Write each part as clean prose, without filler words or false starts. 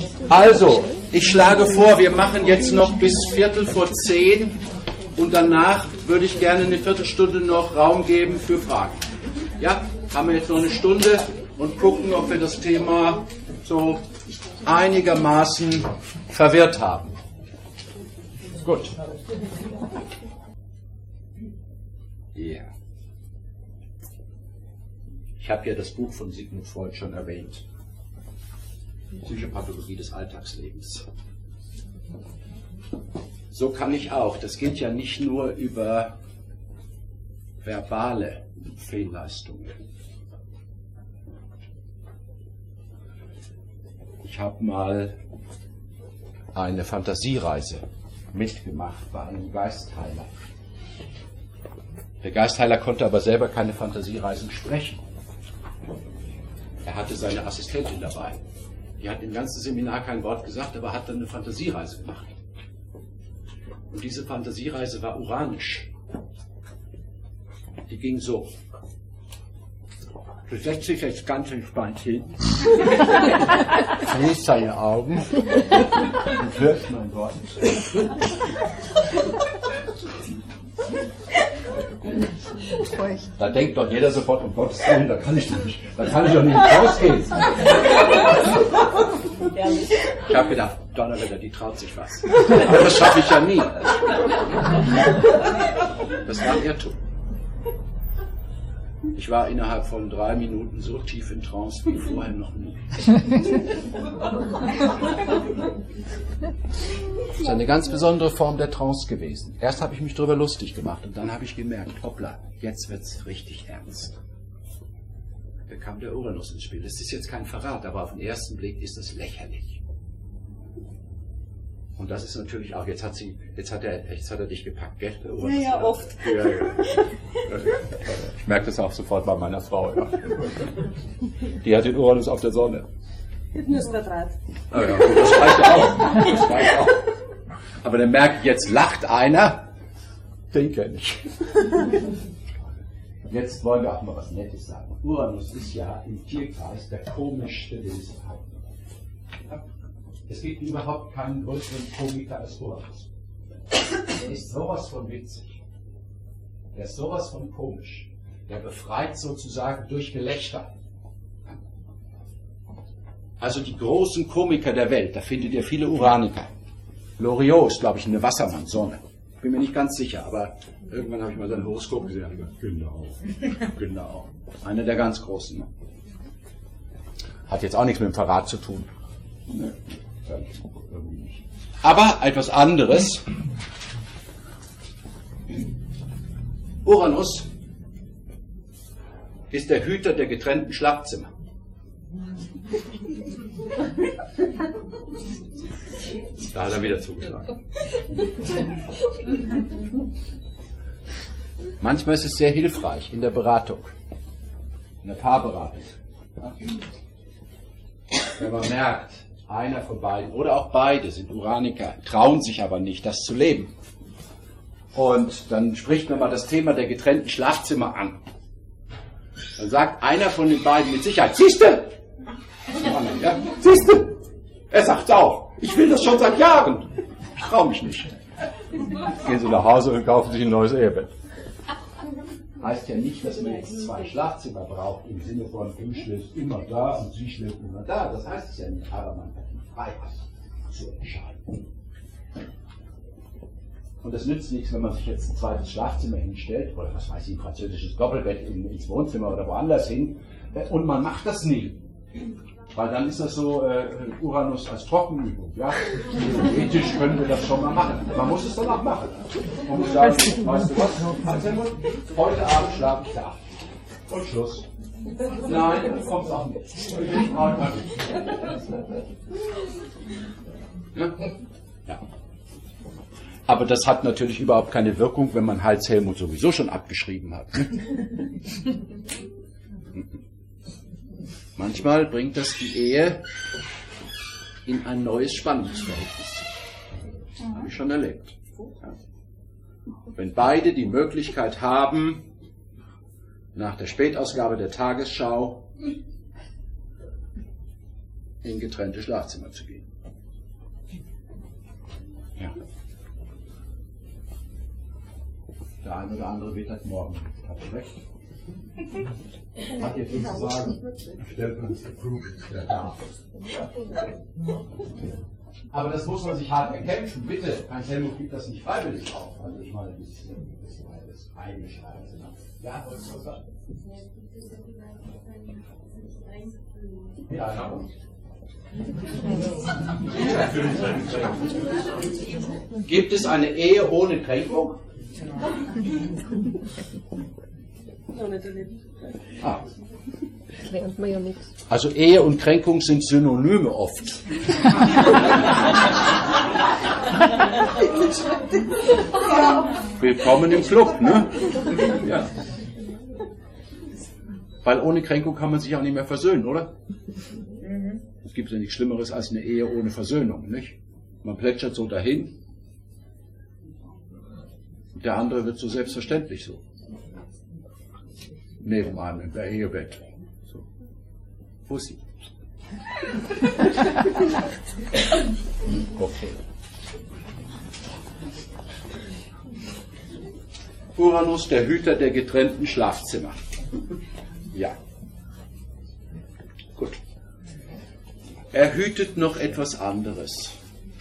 Also, ich schlage vor, wir machen jetzt noch bis 9:45 und danach würde ich gerne eine Viertelstunde noch Raum geben für Fragen. Ja, haben wir jetzt noch eine Stunde und gucken, ob wir das Thema so einigermaßen verwirrt haben. Gut. Ja. Ich habe ja das Buch von Sigmund Freud schon erwähnt. Psychopathologie des Alltagslebens. So kann ich auch. Das geht ja nicht nur über verbale Fehlleistungen. Ich habe mal eine Fantasiereise mitgemacht bei einem Geistheiler. Der Geistheiler konnte aber selber keine Fantasiereisen sprechen. Er hatte seine Assistentin dabei. Die hat im ganzen Seminar kein Wort gesagt, aber hat dann eine Fantasiereise gemacht. Und diese Fantasiereise war uranisch. Die ging so. Du setzt dich jetzt ganz entspannt hin, schließt deine Augen und hörst mein Wort. Da denkt doch jeder sofort, um Gottes Willen, da kann ich doch nicht rausgehen. Ich habe gedacht, Donnerwetter, die traut sich was. Aber das schaffe ich ja nie. Das war ein Irrtum. Ich war innerhalb von 3 Minuten so tief in Trance wie vorher noch nie. Das ist eine ganz besondere Form der Trance gewesen. Erst habe ich mich darüber lustig gemacht und dann habe ich gemerkt, hoppla, jetzt wird's richtig ernst. Da kam der Uranus ins Spiel. Das ist jetzt kein Verrat, aber auf den ersten Blick ist das lächerlich. Und das ist natürlich auch, jetzt hat er dich gepackt, gell? Der Uranus, ja, oft. Ja. Ich merke das auch sofort bei meiner Frau. Ja. Die hat den Uranus auf der Sonne. Nur das Quadrat. Ah ja, das reicht auch. Aber dann merke ich, jetzt lacht einer, den kenne ich. Jetzt wollen wir auch mal was Nettes sagen. Uranus ist ja im Tierkreis der komischste, den es hat. Es gibt überhaupt keinen größeren Komiker als Uranus. Er ist sowas von witzig. Er ist sowas von komisch. Der befreit sozusagen durch Gelächter. Also die großen Komiker der Welt, da findet ihr viele Uraniker. Loriot ist, glaube ich, eine Wassermannsonne. Bin mir nicht ganz sicher, aber irgendwann habe ich mal sein Horoskop gesehen und gedacht, genau. Einer der ganz Großen. Hat jetzt auch nichts mit dem Verrat zu tun. Ne. Aber etwas anderes. Uranus ist der Hüter der getrennten Schlafzimmer. Da hat er wieder zugeschlagen. Manchmal ist es sehr hilfreich in der Beratung, in der Paarberatung. Wenn man merkt, einer von beiden oder auch beide sind Uraniker, trauen sich aber nicht, das zu leben. Und dann spricht man mal das Thema der getrennten Schlafzimmer an. Dann sagt einer von den beiden mit Sicherheit, siehste! Ja, siehste! Er sagt auch, ich will das schon seit Jahren. Ich traue mich nicht. Gehen Sie nach Hause und kaufen sich ein neues Ehebett. Heißt ja nicht, dass man jetzt 2 Schlafzimmer braucht, im Sinne von, du schläfst immer da und sie schläft immer da. Das heißt es ja nicht, aber man hat die Freiheit zu entscheiden. Und das nützt nichts, wenn man sich jetzt ein zweites Schlafzimmer hinstellt, oder was weiß ich, ein französisches Doppelbett ins Wohnzimmer oder woanders hin, und man macht das nie. Weil dann ist das so Uranus als Trockenübung. Ja? Theoretisch können wir das schon mal machen. Man muss es dann auch machen. Man muss sagen, weißt du was, heute Abend schlafe ich da. Und Schluss. Nein, du kommst auch mit. Ja. Aber das hat natürlich überhaupt keine Wirkung, wenn man Hals Helmut sowieso schon abgeschrieben hat. Manchmal bringt das die Ehe in ein neues Spannungsverhältnis. Das habe ich schon erlebt. Ja. Wenn beide die Möglichkeit haben, nach der Spätausgabe der Tagesschau in getrennte Schlafzimmer zu gehen. Ja. Der eine oder andere wird das morgen. Hat er recht? Hat ihr viel zu sagen? Stellt man es geprüft, der darf. Aber das muss man sich hart erkämpfen. Bitte, Heinz Helmut gibt das nicht freiwillig auf. Also ich meine, das ist eingeschreiben. Ja, wolltest du was sagen? Ja, ja. Gibt es eine Ehe ohne Kränkung? Ah. Also Ehe und Kränkung sind Synonyme oft. Willkommen im Club, ne? Ja. Weil ohne Kränkung kann man sich auch nicht mehr versöhnen, oder? Es gibt ja nichts Schlimmeres als eine Ehe ohne Versöhnung, nicht? Man plätschert so dahin. Und der andere wird so selbstverständlich so. Neben einem im Ehebett. So. Pussy. Okay. Uranus, der Hüter der getrennten Schlafzimmer. Ja. Gut. Er hütet noch etwas anderes.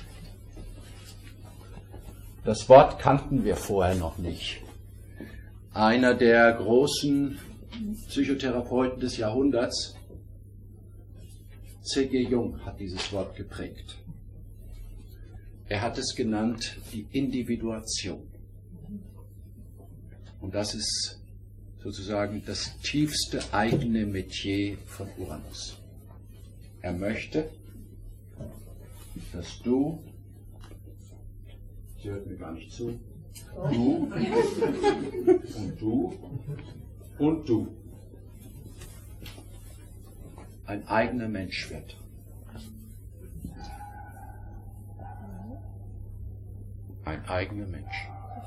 Das Wort kannten wir vorher noch nicht. Einer der großen Psychotherapeuten des Jahrhunderts, C.G. Jung, hat dieses Wort geprägt. Er hat es genannt die Individuation. Und das ist sozusagen das tiefste eigene Metier von Uranus. Er möchte, dass du, sie hört mir gar nicht zu, du und du und du ein eigener Mensch wird. Ein eigener Mensch.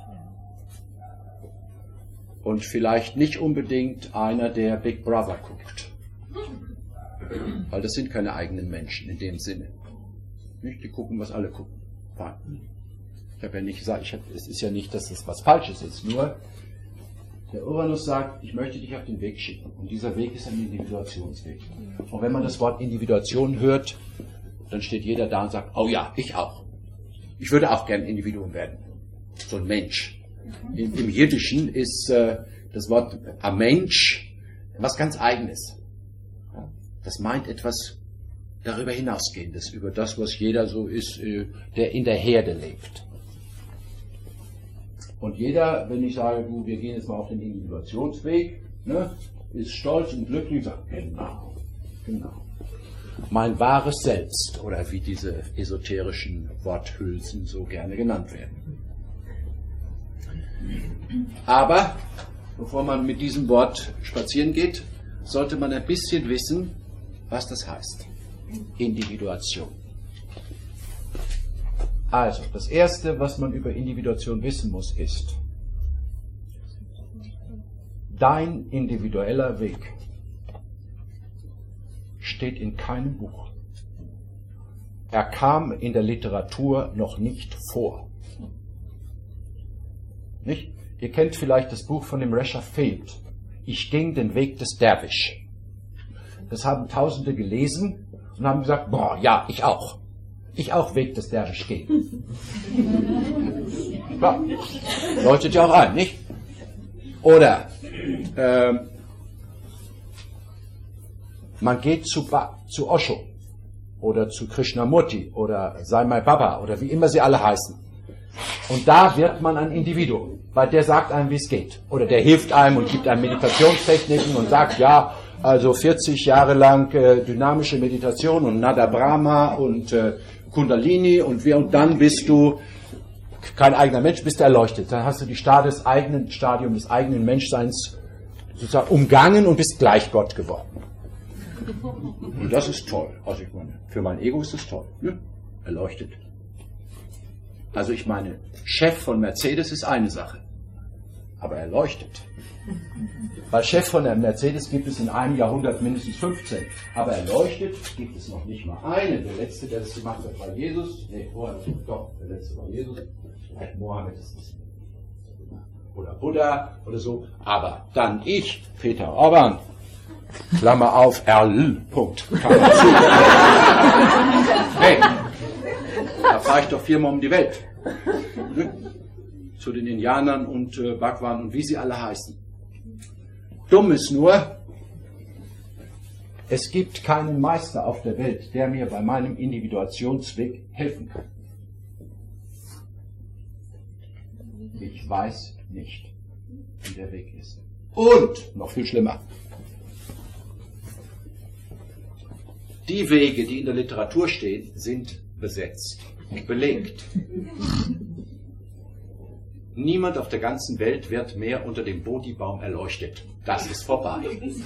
Und vielleicht nicht unbedingt einer, der Big Brother guckt. Weil das sind keine eigenen Menschen in dem Sinne. Nicht? Die gucken, was alle gucken. Fein. Ich habe ja nicht gesagt, es ist ja nicht, dass es was Falsches ist. Nur, der Uranus sagt, ich möchte dich auf den Weg schicken. Und dieser Weg ist ein Individuationsweg. Und wenn man das Wort Individuation hört, dann steht jeder da und sagt, oh ja, ich auch. Ich würde auch gern Individuum werden. So ein Mensch. Im Jiddischen ist das Wort ein Mensch was ganz Eigenes. Das meint etwas darüber hinausgehendes, über das, was jeder so ist, der in der Herde lebt. Und jeder, wenn ich sage, du, wir gehen jetzt mal auf den Individuationsweg, ne, ist stolz und glücklich und sagt, genau. Mein wahres Selbst, oder wie diese esoterischen Worthülsen so gerne genannt werden. Aber, bevor man mit diesem Wort spazieren geht, sollte man ein bisschen wissen, was das heißt. Individuation. Also, das Erste, was man über Individuation wissen muss, ist, dein individueller Weg steht in keinem Buch. Er kam in der Literatur noch nicht vor. Nicht? Ihr kennt vielleicht das Buch von dem Resha Feld. Ich ging den Weg des Derwisch. Das haben Tausende gelesen und haben gesagt, boah, ja, ich auch. Ich auch Weg des Derwisch gehen. Klar, leuchtet ja auch ein, nicht? Oder man geht zu Osho oder zu Krishnamurti oder Sai Mai Baba oder wie immer sie alle heißen. Und da wird man ein Individuum, weil der sagt einem, wie es geht. Oder der hilft einem und gibt einem Meditationstechniken und sagt, ja, also 40 Jahre lang dynamische Meditation und Nada Brahma und Kundalini und dann bist du kein eigener Mensch, bist du erleuchtet. Dann hast du die Stadium des eigenen Menschseins sozusagen umgangen und bist gleich Gott geworden. Und das ist toll. Also ich meine, für mein Ego ist das toll. Ne? Erleuchtet. Also ich meine, Chef von Mercedes ist eine Sache. aber er leuchtet. Weil Chef von der Mercedes gibt es in einem Jahrhundert mindestens 15, aber er leuchtet, gibt es noch nicht mal einen. Der letzte, der das gemacht hat, war Jesus. Der letzte war Jesus. Mohammed ist es. Oder Buddha oder so. Aber dann ich, Peter Orban, Klammer auf, RL, Punkt. Klammer zu. Hey, da fahre ich doch 4-mal um die Welt. Zu den Indianern und Bhagwan und wie sie alle heißen. Dumm ist nur, es gibt keinen Meister auf der Welt, der mir bei meinem Individuationsweg helfen kann. Ich weiß nicht, wie der Weg ist. Und, noch viel schlimmer, die Wege, die in der Literatur stehen, sind besetzt, belegt. Niemand auf der ganzen Welt wird mehr unter dem Bodhi-Baum erleuchtet. Das ist vorbei.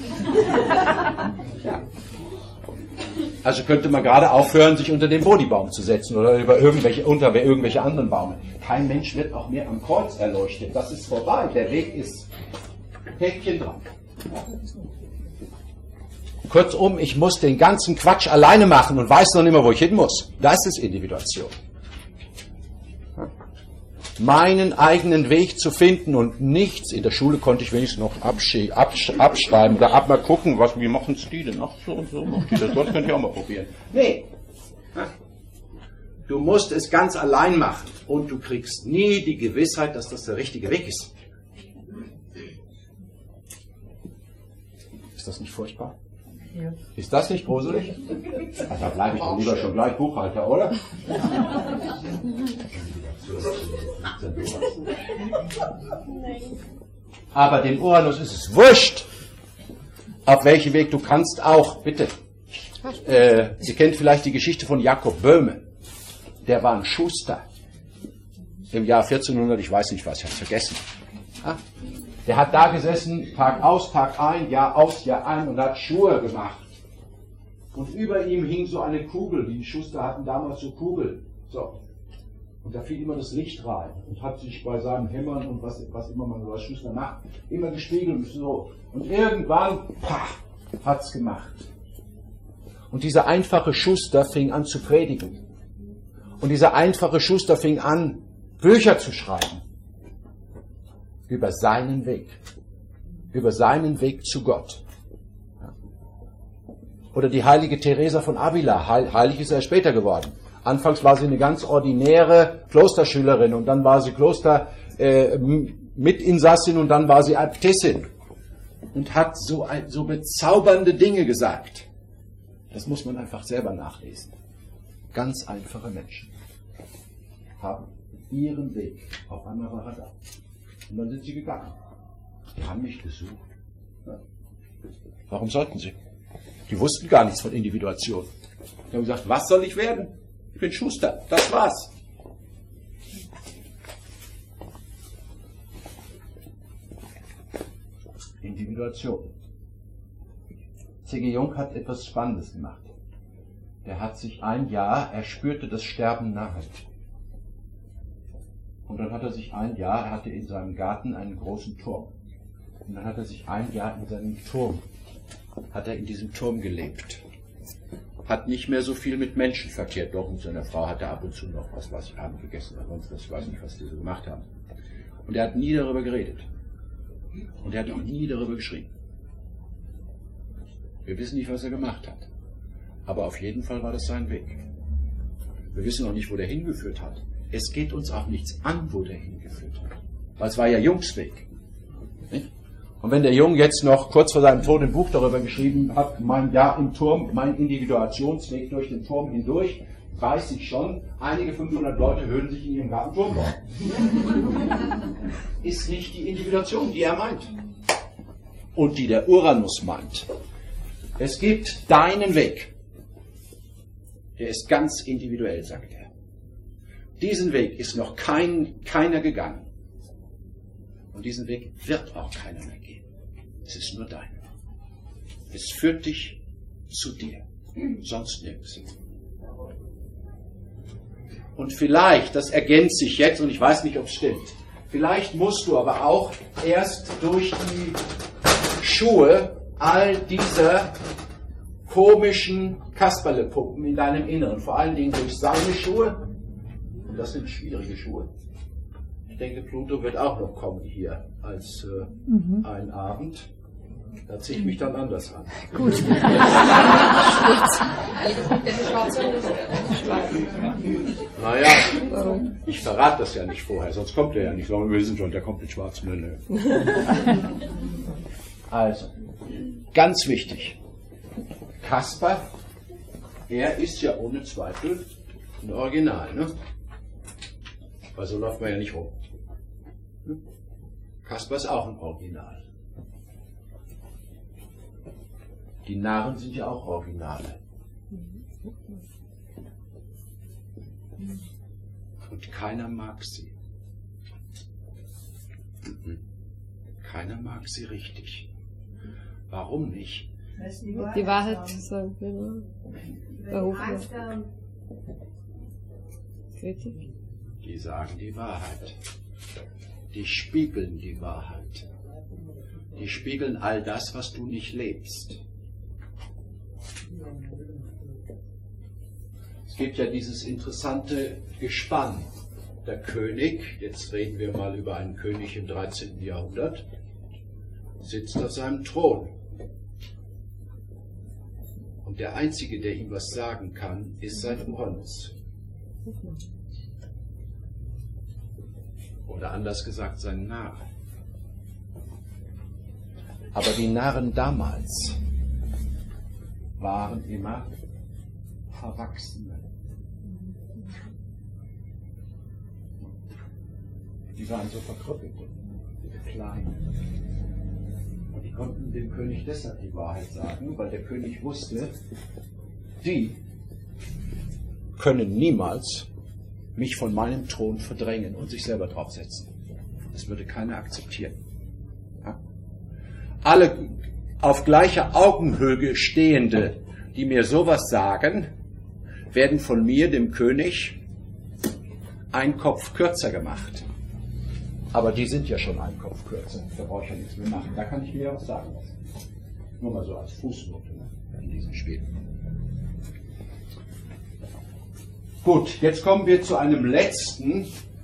Ja. Also könnte man gerade aufhören, sich unter den Bodhi-Baum zu setzen oder unter irgendwelche anderen Bäume. Kein Mensch wird auch mehr am Kreuz erleuchtet. Das ist vorbei. Der Weg ist Häkchen dran. Kurzum, ich muss den ganzen Quatsch alleine machen und weiß noch nicht mehr, wo ich hin muss. Das ist Individuation. Meinen eigenen Weg zu finden und nichts. In der Schule konnte ich wenigstens noch abschreiben oder mal gucken, wie machen es die denn? Ach, so und so macht die das. Das könnt ihr auch mal probieren. Nee. Du musst es ganz allein machen und du kriegst nie die Gewissheit, dass das der richtige Weg ist. Ist das nicht furchtbar? Ja. Ist das nicht gruselig? Also da bleibe ich doch lieber schon gleich Buchhalter, oder? Aber dem Uranus ist es wurscht, auf welchen Weg du kannst auch, bitte. Sie kennt vielleicht die Geschichte von Jakob Böhme. Der war ein Schuster. Im Jahr 1400, ich weiß nicht was, ich habe es vergessen. Der hat da gesessen, Tag aus, Tag ein, Jahr aus, Jahr ein und hat Schuhe gemacht. Und über ihm hing so eine Kugel, die Schuster hatten damals so Kugeln. So. Und da fiel immer das Licht rein und hat sich bei seinem Hämmern und was immer man so als Schuster macht, immer gespiegelt und so. Und irgendwann, hat's gemacht. Und dieser einfache Schuster fing an zu predigen. Und dieser einfache Schuster fing an, Bücher zu schreiben. Über seinen Weg. Über seinen Weg zu Gott. Oder die heilige Teresa von Avila. Heilig ist er später geworden. Anfangs war sie eine ganz ordinäre Klosterschülerin und dann war sie Mitinsassin und dann war sie Äbtissin. Und hat so bezaubernde Dinge gesagt. Das muss man einfach selber nachlesen. Ganz einfache Menschen haben ihren Weg. Auf einmal war er da. Und dann sind sie gegangen. Die haben mich gesucht. Warum sollten sie? Die wussten gar nichts von Individuation. Die haben gesagt, was soll ich werden? Ich bin Schuster. Das war's. Individuation. C.G. Jung hat etwas Spannendes gemacht. Der hat sich er spürte das Sterben nahe. Und dann hat er sich er hatte in seinem Garten einen großen Turm. Und dann hat er sich ein Jahr in seinem Turm, in diesem Turm gelebt. Hat nicht mehr so viel mit Menschen verkehrt, doch mit seiner Frau hat er ab und zu noch was ich Abend gegessen habe, sonst ich weiß nicht, was die so gemacht haben. Und er hat nie darüber geredet. Und er hat auch nie darüber geschrieben. Wir wissen nicht, was er gemacht hat. Aber auf jeden Fall war das sein Weg. Wir wissen auch nicht, wo der hingeführt hat. Es geht uns auch nichts an, wo der hingeführt hat. Weil es war ja Jungs Weg. Nicht? Und wenn der Jung jetzt noch kurz vor seinem Tod ein Buch darüber geschrieben hat, mein Jahr im Turm, mein Individuationsweg durch den Turm hindurch, weiß ich schon, einige 500 Leute hören sich in ihrem Garten Turm bauen. Ist nicht die Individuation, die er meint. Und die der Uranus meint. Es gibt deinen Weg. Der ist ganz individuell, sagt er. Diesen Weg ist noch keiner gegangen. Und diesen Weg wird auch keiner mehr gehen. Es ist nur dein. Es führt dich zu dir. Sonst nirgends. Und vielleicht, das ergänzt sich jetzt, und ich weiß nicht, ob es stimmt, Vielleicht musst du aber auch erst durch die Schuhe all dieser komischen Kasperlepuppen in deinem Inneren, vor allen Dingen durch seine Schuhe, und das sind schwierige Schuhe. Ich denke, Pluto wird auch noch kommen hier als ein Abend. Da ziehe ich mich dann anders an. Gut. Naja, ich verrate das ja nicht vorher, sonst kommt er ja nicht. Wir wissen schon, der kommt mit schwarzem Lille. Also, ganz wichtig. Kasper, er ist ja ohne Zweifel ein Original, ne? Weil so läuft man ja nicht rum. Kasper ist auch ein Original. Die Narren sind ja auch Originale. Und keiner mag sie. Keiner mag sie richtig. Warum nicht? Die Wahrheit zu sagen, genau. Kritik. Die sagen die Wahrheit. Die spiegeln die Wahrheit. Die spiegeln all das, was du nicht lebst. Es gibt ja dieses interessante Gespann. Der König, jetzt reden wir mal über einen König im 13. Jahrhundert, sitzt auf seinem Thron. Und der Einzige, der ihm was sagen kann, ist sein Uranus. Oder anders gesagt, sein Narr. Aber die Narren damals waren immer Verwachsene. Die waren so verkrüppelt, klein. Und die konnten dem König deshalb die Wahrheit sagen, weil der König wusste, die können niemals mich von meinem Thron verdrängen und sich selber draufsetzen. Das würde keiner akzeptieren. Ja? Alle auf gleicher Augenhöhe Stehende, die mir sowas sagen, werden von mir, dem König, einen Kopf kürzer gemacht. Aber die sind ja schon einen Kopf kürzer, da brauche ich ja nichts mehr machen. Da kann ich mir ja was sagen lassen. Nur mal so als Fußnote, ne, in diesem Spiel. Gut, jetzt kommen wir zu einem letzten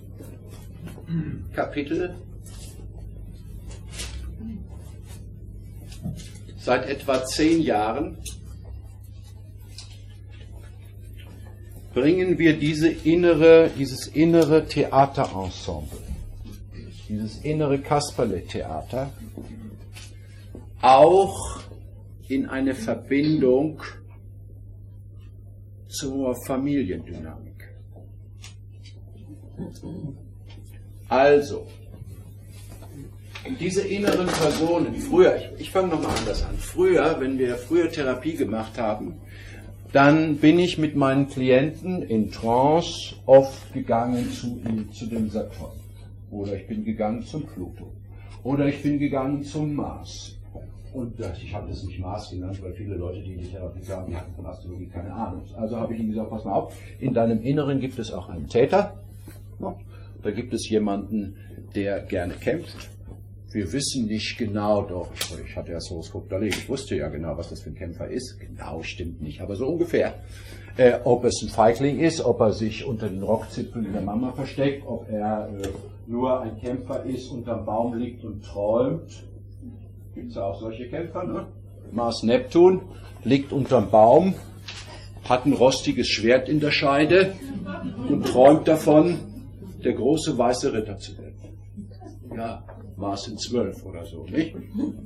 Kapitel. Seit etwa 10 Jahren bringen wir dieses innere Theaterensemble, dieses innere Kasperle-Theater auch in eine Verbindung zur Familiendynamik. Also, diese inneren Personen, früher, ich fange nochmal anders an, früher, wenn wir Therapie gemacht haben, dann bin ich mit meinen Klienten in Trance oft gegangen zu dem Saturn. Oder ich bin gegangen zum Pluto. Oder ich bin gegangen zum Mars. Und ich habe das nicht Mars genannt, weil viele Leute, die in die Therapie kamen, die hatten von Astrologie keine Ahnung. Also habe ich ihnen gesagt, pass mal auf, in deinem Inneren gibt es auch einen Täter. Ja, da gibt es jemanden, der gerne kämpft. Wir wissen nicht genau, doch, ich hatte ja das Horoskop da liegen, ich wusste ja genau, was das für ein Kämpfer ist. Genau, stimmt nicht, aber so ungefähr. Ob es ein Feigling ist, ob er sich unter den Rockzipfeln der Mama versteckt, ob er nur ein Kämpfer ist, unterm Baum liegt und träumt. Gibt es ja auch solche Kämpfer, ne? Mars Neptun liegt unterm Baum, hat ein rostiges Schwert in der Scheide und träumt davon, der große weiße Ritter zu werden. Ja, Mars in 12 oder so, nicht?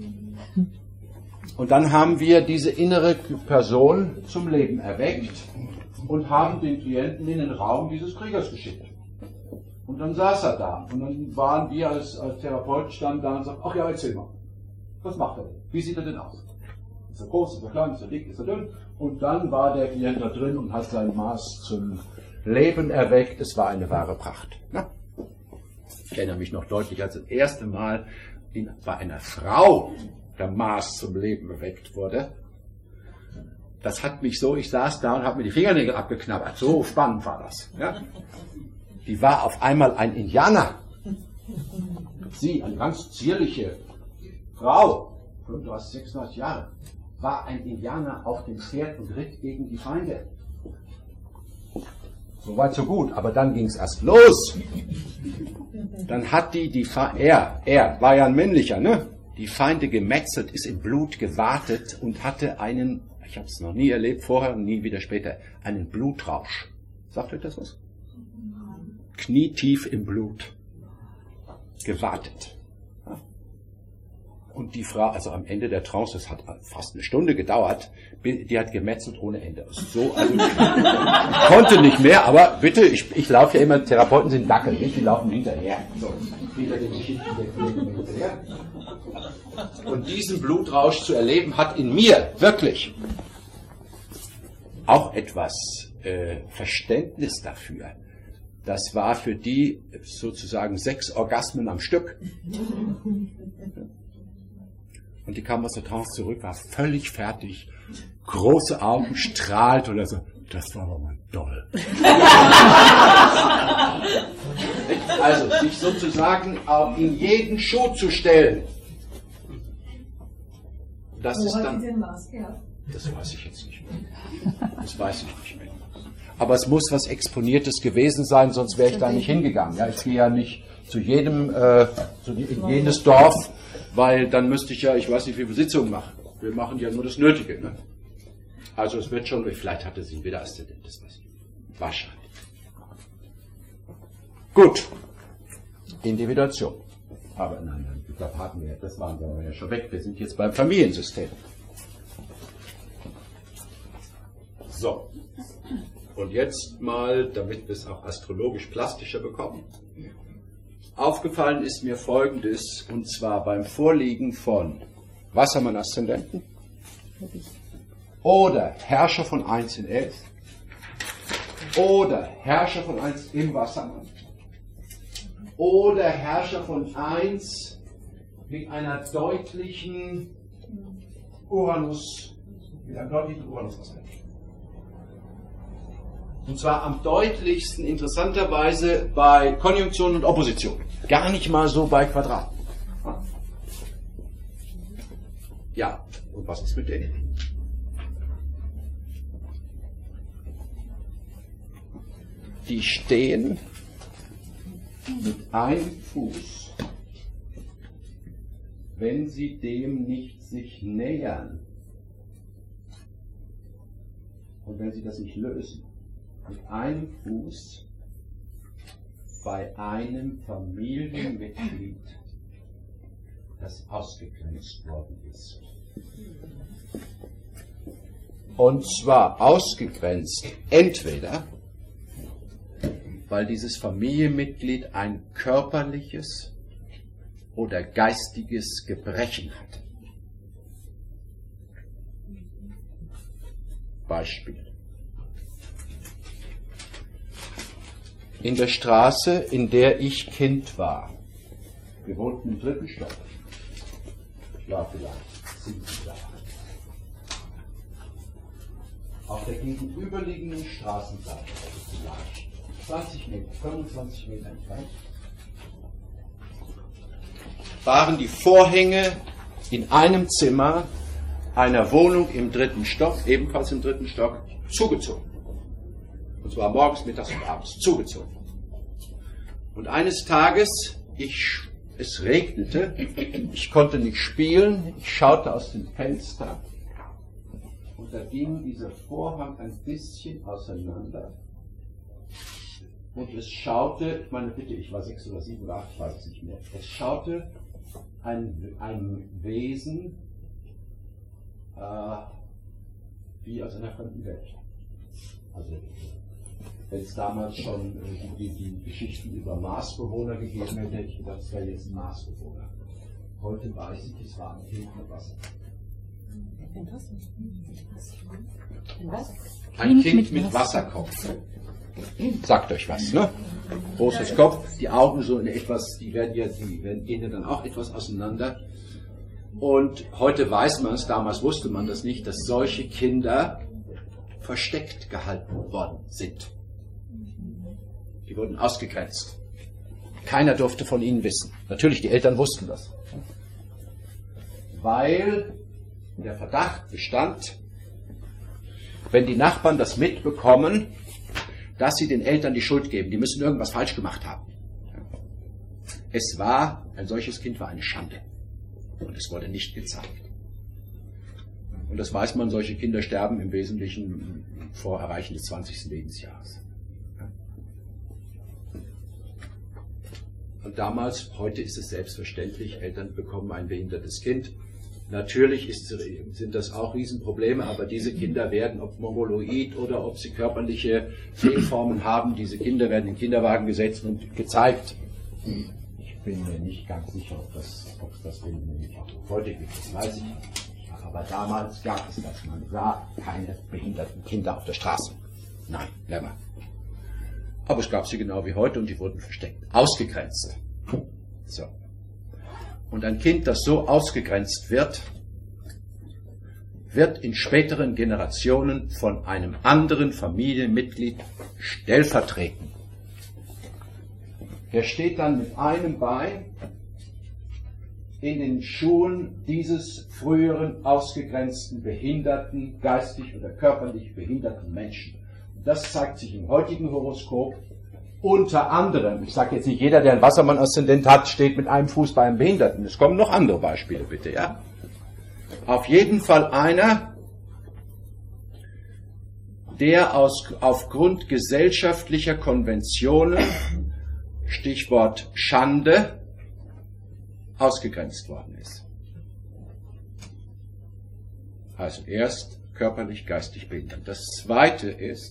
Und dann haben wir diese innere Person zum Leben erweckt und haben den Klienten in den Raum dieses Kriegers geschickt. Und dann saß er da. Und dann waren wir als Therapeuten standen da und sagten, ach ja, erzähl mal. Was macht er denn? Wie sieht er denn aus? Ist er groß, ist er klein, ist er dick, ist er dünn? Und dann war der Klient da drin und hat sein Mars zum Leben erweckt. Es war eine wahre Pracht. Na? Ich erinnere mich noch deutlich, als das erste Mal bei einer Frau der Mars zum Leben erweckt wurde. Das hat mich so, ich saß da und habe mir die Fingernägel abgeknabbert. So spannend war das. Ja? Die war auf einmal ein Indianer. Sie, eine ganz zierliche Frau, 35, 36 Jahre, war ein Indianer auf dem Pferd und ritt gegen die Feinde. Soweit so gut, aber dann ging es erst los. Dann hat er war ja ein männlicher, ne? Die Feinde gemetzelt, ist im Blut gewatet und hatte einen, ich habe es noch nie erlebt vorher und nie wieder später, einen Blutrausch. Sagt euch das was? Knietief im Blut. Gewartet. Ja. Und die Frau, also am Ende der Trance, das hat fast eine Stunde gedauert, die hat gemetzelt ohne Ende. So, also konnte nicht mehr, aber bitte, ich laufe ja immer, Therapeuten sind Dackel, nicht? Die laufen hinterher. So, hinter den Geschichten der Kollegen hinterher. Und diesen Blutrausch zu erleben, hat in mir wirklich auch etwas Verständnis dafür. Das war für die sozusagen 6 Orgasmen am Stück. Und die kam aus der Trance zurück, war völlig fertig, große Augen, strahlt oder so. Das war aber mal toll. Also sich sozusagen auch in jeden Schuh zu stellen. Das ist dann. Das weiß ich jetzt nicht mehr. Das weiß ich nicht mehr. Aber es muss was Exponiertes gewesen sein, sonst wäre ich da nicht hingegangen. Ja, ich gehe ja nicht zu jedem, in jedes Dorf, weil dann müsste ich ja, ich weiß nicht, wie viele Sitzungen machen. Wir machen ja nur das Nötige. Ne? Also es wird schon, vielleicht hatte sie wieder Aszendent, das weiß ich nicht. Wahrscheinlich. Gut. Individuation. Aber nein, das hatten wir, das waren wir ja schon weg. Wir sind jetzt beim Familiensystem. So. Und jetzt mal, damit wir es auch astrologisch plastischer bekommen. Aufgefallen ist mir Folgendes, und zwar beim Vorliegen von Wassermann-Aszendenten oder Herrscher von 1 in 11 oder Herrscher von 1 im Wassermann oder Herrscher von 1 mit einer deutlichen Uranus-Aszendenten. Und zwar am deutlichsten, interessanterweise, bei Konjunktion und Opposition. Gar nicht mal so bei Quadraten. Ja, und was ist mit denen? Die stehen mit einem Fuß, wenn sie dem nicht sich nähern und wenn sie das nicht lösen, mit einem Fuß bei einem Familienmitglied, das ausgegrenzt worden ist. Und zwar ausgegrenzt entweder, weil dieses Familienmitglied ein körperliches oder geistiges Gebrechen hat. Beispiel. In der Straße, in der ich Kind war, wir wohnten im 3. Stock, ich war vielleicht 7 Jahre alt, auf der gegenüberliegenden Straßenseite, vielleicht 20 Meter, 25 Meter entfernt, waren die Vorhänge in einem Zimmer einer Wohnung im 3. Stock, ebenfalls im 3. Stock, zugezogen. Und zwar morgens, mittags und abends zugezogen. Und eines Tages, es regnete, ich konnte nicht spielen, ich schaute aus dem Fenster und da ging dieser Vorhang ein bisschen auseinander. Und es schaute, ich meine bitte, ich war 6 oder 7 oder 8, ich weiß es nicht mehr, es schaute ein Wesen wie aus einer fremden Welt. Also wenn es damals schon die Geschichten über Marsbewohner gegeben hätte, hätte ich gedacht, es wäre jetzt ein Marsbewohner. Heute weiß ich, es war ein Kind mit Wasser. Ein Kind mit Wasserkopf. Sagt euch was, ne? Großes Kopf, die Augen so in etwas, die gehen ja dann auch etwas auseinander. Und heute weiß man es, damals wusste man das nicht, dass solche Kinder versteckt gehalten worden sind. Die wurden ausgegrenzt. Keiner durfte von ihnen wissen. Natürlich, die Eltern wussten das. Weil der Verdacht bestand, wenn die Nachbarn das mitbekommen, dass sie den Eltern die Schuld geben. Die müssen irgendwas falsch gemacht haben. Ein solches Kind war eine Schande. Und es wurde nicht gezeigt. Und das weiß man, solche Kinder sterben im Wesentlichen vor Erreichen des 20. Lebensjahres. Und damals, heute ist es selbstverständlich, Eltern bekommen ein behindertes Kind. Natürlich sind das auch Riesenprobleme, aber diese Kinder werden, ob mongoloid oder ob sie körperliche Fehlformen haben, diese Kinder werden in den Kinderwagen gesetzt und gezeigt. Ich bin mir nicht ganz sicher, ob es das auch heute gibt, das weiß ich nicht. Aber damals gab es das. Man sah keine behinderten Kinder auf der Straße. Nein, never. Aber es gab sie genau wie heute und die wurden versteckt. Ausgegrenzt. So. Und ein Kind, das so ausgegrenzt wird, wird in späteren Generationen von einem anderen Familienmitglied stellvertreten. Er steht dann mit einem Bein in den Schuhen dieses früheren ausgegrenzten, behinderten, geistig oder körperlich behinderten Menschen. Das zeigt sich im heutigen Horoskop unter anderem. Ich sage jetzt nicht, jeder, der einen Wassermann-Aszendent hat, steht mit einem Fuß bei einem Behinderten. Es kommen noch andere Beispiele, bitte, ja? Auf jeden Fall einer, der aufgrund gesellschaftlicher Konventionen, Stichwort Schande, ausgegrenzt worden ist. Also erst körperlich, geistig behindert. Das Zweite ist,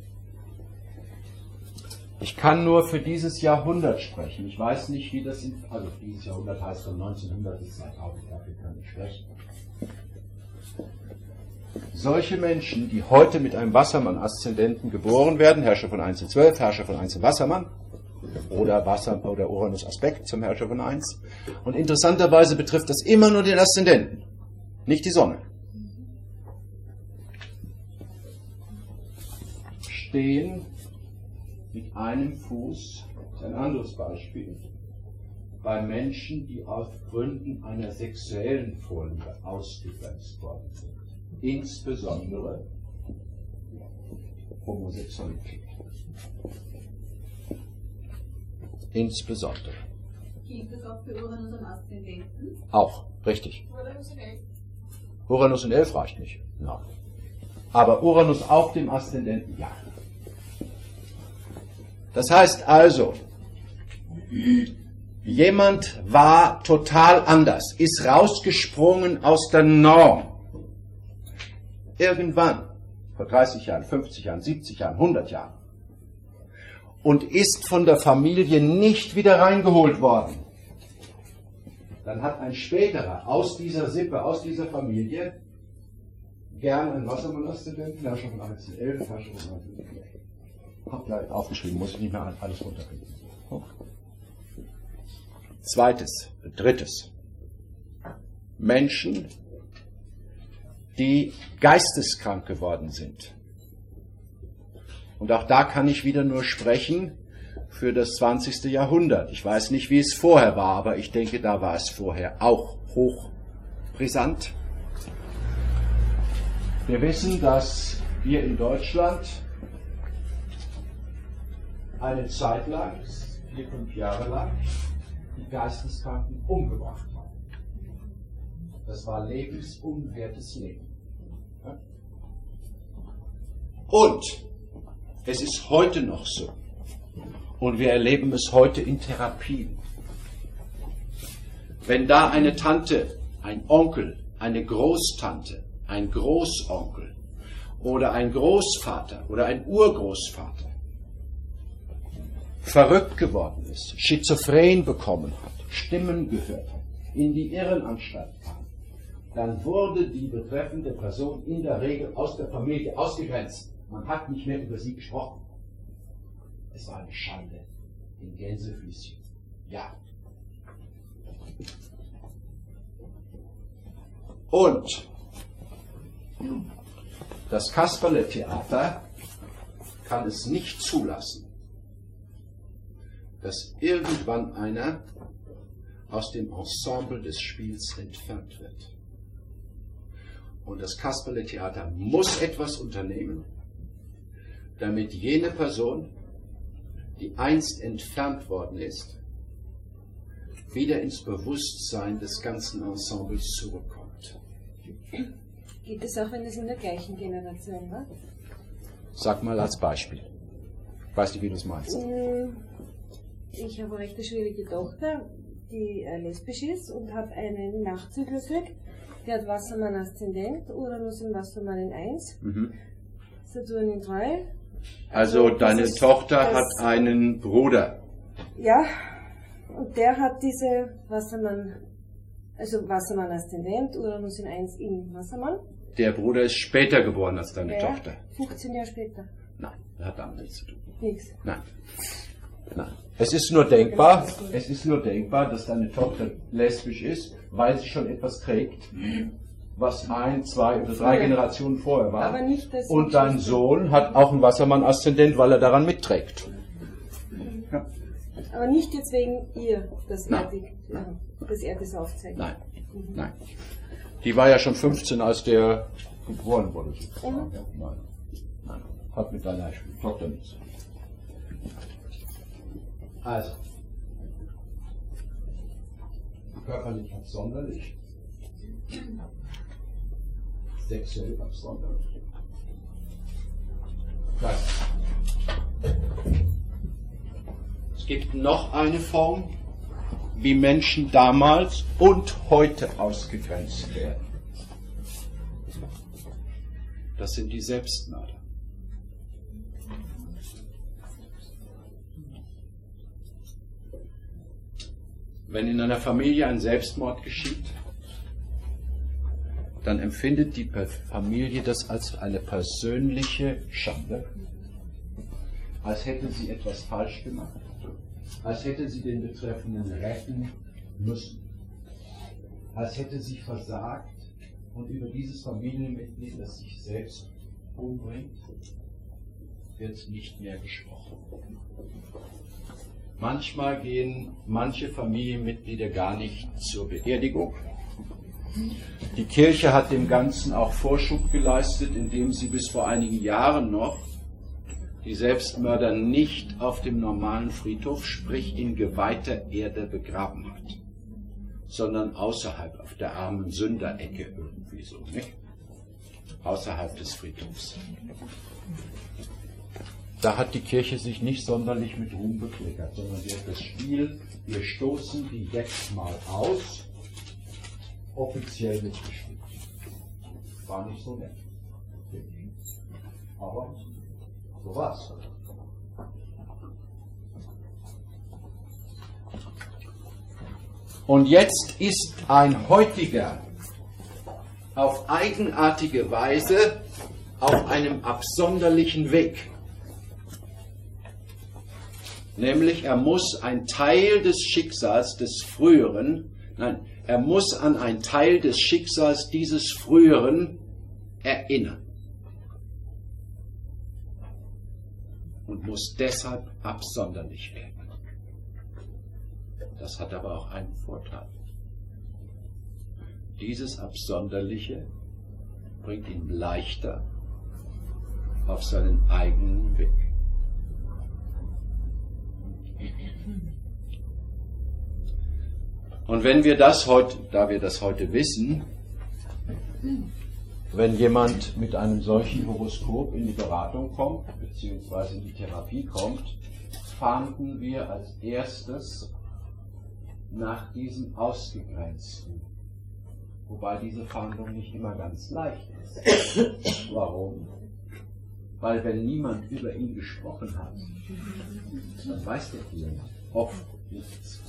ich kann nur für dieses Jahrhundert sprechen. Ich weiß nicht, wie das also dieses Jahrhundert heißt von 1900 bis 2000, dafür kann ich sprechen. Solche Menschen, die heute mit einem Wassermann-Aszendenten geboren werden, Herrscher von 1 in 12, Herrscher von 1 in Wassermann, oder Uranus-Aspekt zum Herrscher von 1. Und interessanterweise betrifft das immer nur den Aszendenten, nicht die Sonne. Stehen mit einem Fuß, das ist ein anderes Beispiel, bei Menschen, die aus Gründen einer sexuellen Vorliebe ausgegrenzt worden sind. Insbesondere Homosexualität. Insbesondere. Gilt das auch für Uranus und Aszendenten? Auch, richtig. Uranus und 11. Uranus und 11 reicht nicht. Nein. Aber Uranus auf dem Aszendenten, ja. Das heißt also, jemand war total anders, ist rausgesprungen aus der Norm. Irgendwann, vor 30 Jahren, 50 Jahren, 70 Jahren, 100 Jahren. Und ist von der Familie nicht wieder reingeholt worden. Dann hat ein späterer aus dieser Sippe, aus dieser Familie, gern einen Wassermann-Aszendenten, Herrscher von 1811, Herrscher von 1811. Hab gleich aufgeschrieben, muss ich nicht mehr alles runterkriegen. Drittes. Menschen, die geisteskrank geworden sind. Und auch da kann ich wieder nur sprechen für das 20. Jahrhundert. Ich weiß nicht, wie es vorher war, aber ich denke, da war es vorher auch hochbrisant. Wir wissen, dass wir in Deutschland eine Zeit lang, 4-5 Jahre lang, die Geisteskranken umgebracht haben. Das war lebensunwertes Leben. Und es ist heute noch so. Und wir erleben es heute in Therapien. Wenn da eine Tante, ein Onkel, eine Großtante, ein Großonkel oder ein Großvater oder ein Urgroßvater verrückt geworden ist, schizophren bekommen hat, Stimmen gehört hat, in die Irrenanstalt kam, dann wurde die betreffende Person in der Regel aus der Familie ausgegrenzt. Man hat nicht mehr über sie gesprochen. Es war eine Schande, in Gänsefüßchen. Ja. Und das Kasperle-Theater kann es nicht zulassen, dass irgendwann einer aus dem Ensemble des Spiels entfernt wird. Und das Kasperle-Theater muss etwas unternehmen, damit jene Person, die einst entfernt worden ist, wieder ins Bewusstsein des ganzen Ensembles zurückkommt. Geht es auch, wenn es in der gleichen Generation war? Sag mal als Beispiel. Ich weiß nicht, wie du es meinst. Ich habe eine recht schwierige Tochter, die lesbisch ist und hat einen Nachzügler gekriegt. Der hat Wassermann Aszendent, Uranus im Wassermann in 1, Saturn in 3. Also deine Tochter hat einen Bruder. Ja, und der hat diese Wassermann, also Wassermann Aszendent, Uranus in 1 im Wassermann. Der Bruder ist später geboren als deine Tochter. 15 Jahre später. Nein, das hat damit nichts zu tun. Nichts. Nein. Nein. Es ist nur denkbar, dass deine Tochter lesbisch ist, weil sie schon etwas trägt, was 1, 2 oder 3 Generationen vorher war. Aber nicht, dass und dein Sohn hat auch einen Wassermann-Aszendent, weil er daran mitträgt. Ja. Aber nicht jetzt wegen ihr, dass er das aufzeigt. Nein. Nein. Die war ja schon 15, als der geboren wurde. Nein. Nein. Hat mit deiner Tochter nichts. Also, körperlich absonderlich, sexuell absonderlich. Es gibt noch eine Form, wie Menschen damals und heute ausgegrenzt werden. Das sind die Selbstmörder. Wenn in einer Familie ein Selbstmord geschieht, dann empfindet die Familie das als eine persönliche Schande, als hätte sie etwas falsch gemacht, als hätte sie den Betreffenden retten müssen, als hätte sie versagt, und über dieses Familienmitglied, das sich selbst umbringt, wird nicht mehr gesprochen. Manchmal gehen manche Familienmitglieder gar nicht zur Beerdigung. Die Kirche hat dem Ganzen auch Vorschub geleistet, indem sie bis vor einigen Jahren noch die Selbstmörder nicht auf dem normalen Friedhof, sprich in geweihter Erde, begraben hat, sondern außerhalb, auf der armen Sünderecke irgendwie so, nicht? Außerhalb des Friedhofs. Da hat die Kirche sich nicht sonderlich mit Ruhm bekleckert, sondern sie hat das Spiel, wir stoßen die jetzt mal aus, offiziell mitgespielt. War nicht so nett. Aber so war's. Und jetzt ist ein heutiger auf eigenartige Weise auf einem absonderlichen Weg. Nämlich er muss ein Teil des Schicksals des Früheren, er muss an ein Teil des Schicksals dieses Früheren erinnern. Und muss deshalb absonderlich werden. Das hat aber auch einen Vorteil. Dieses Absonderliche bringt ihn leichter auf seinen eigenen Weg. Und wenn wir das heute, da wir das heute wissen, wenn jemand mit einem solchen Horoskop in die Beratung kommt, beziehungsweise in die Therapie kommt, fahnden wir als erstes nach diesem Ausgegrenzten. Wobei diese Fahndung nicht immer ganz leicht ist. Warum? Weil wenn niemand über ihn gesprochen hat, dann weiß der Klient oft nichts.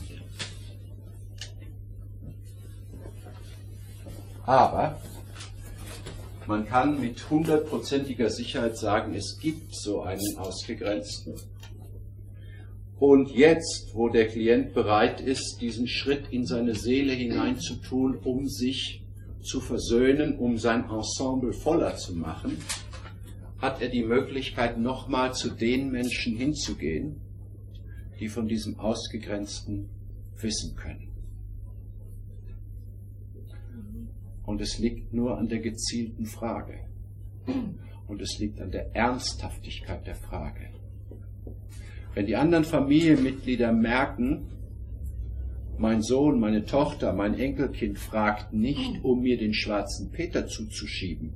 Aber man kann mit 100%iger Sicherheit sagen, es gibt so einen Ausgegrenzten. Und jetzt, wo der Klient bereit ist, diesen Schritt in seine Seele hineinzutun, um sich zu versöhnen, um sein Ensemble voller zu machen, hat er die Möglichkeit, nochmal zu den Menschen hinzugehen, die von diesem Ausgegrenzten wissen können. Und es liegt nur an der gezielten Frage. Und es liegt an der Ernsthaftigkeit der Frage. Wenn die anderen Familienmitglieder merken, mein Sohn, meine Tochter, mein Enkelkind fragt nicht, um mir den schwarzen Peter zuzuschieben,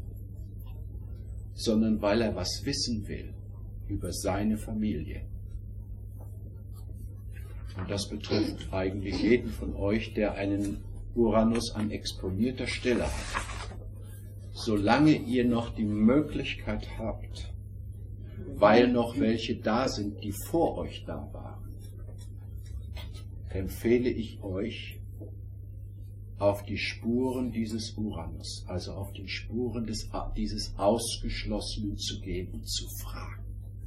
sondern weil er was wissen will über seine Familie. Und das betrifft eigentlich jeden von euch, der einen Uranus an exponierter Stelle hat. Solange ihr noch die Möglichkeit habt, weil noch welche da sind, die vor euch da waren, empfehle ich euch, auf die Spuren dieses Uranus, also auf die Spuren dieses Ausgeschlossenen zu gehen und zu fragen.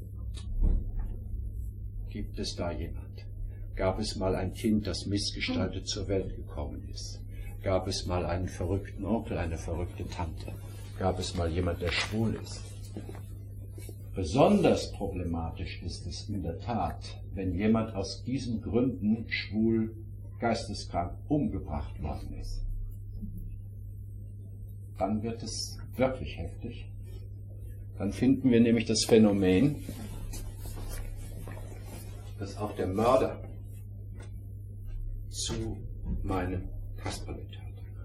Gibt es da jemand? Gab es mal ein Kind, das missgestaltet zur Welt gekommen ist? Gab es mal einen verrückten Onkel, eine verrückte Tante? Gab es mal jemand, der schwul ist? Besonders problematisch ist es in der Tat, wenn jemand aus diesen Gründen schwul, geisteskrank umgebracht worden ist. Dann wird es wirklich heftig. Dann finden wir nämlich das Phänomen, dass auch der Mörder zu meinem Kasperle tat.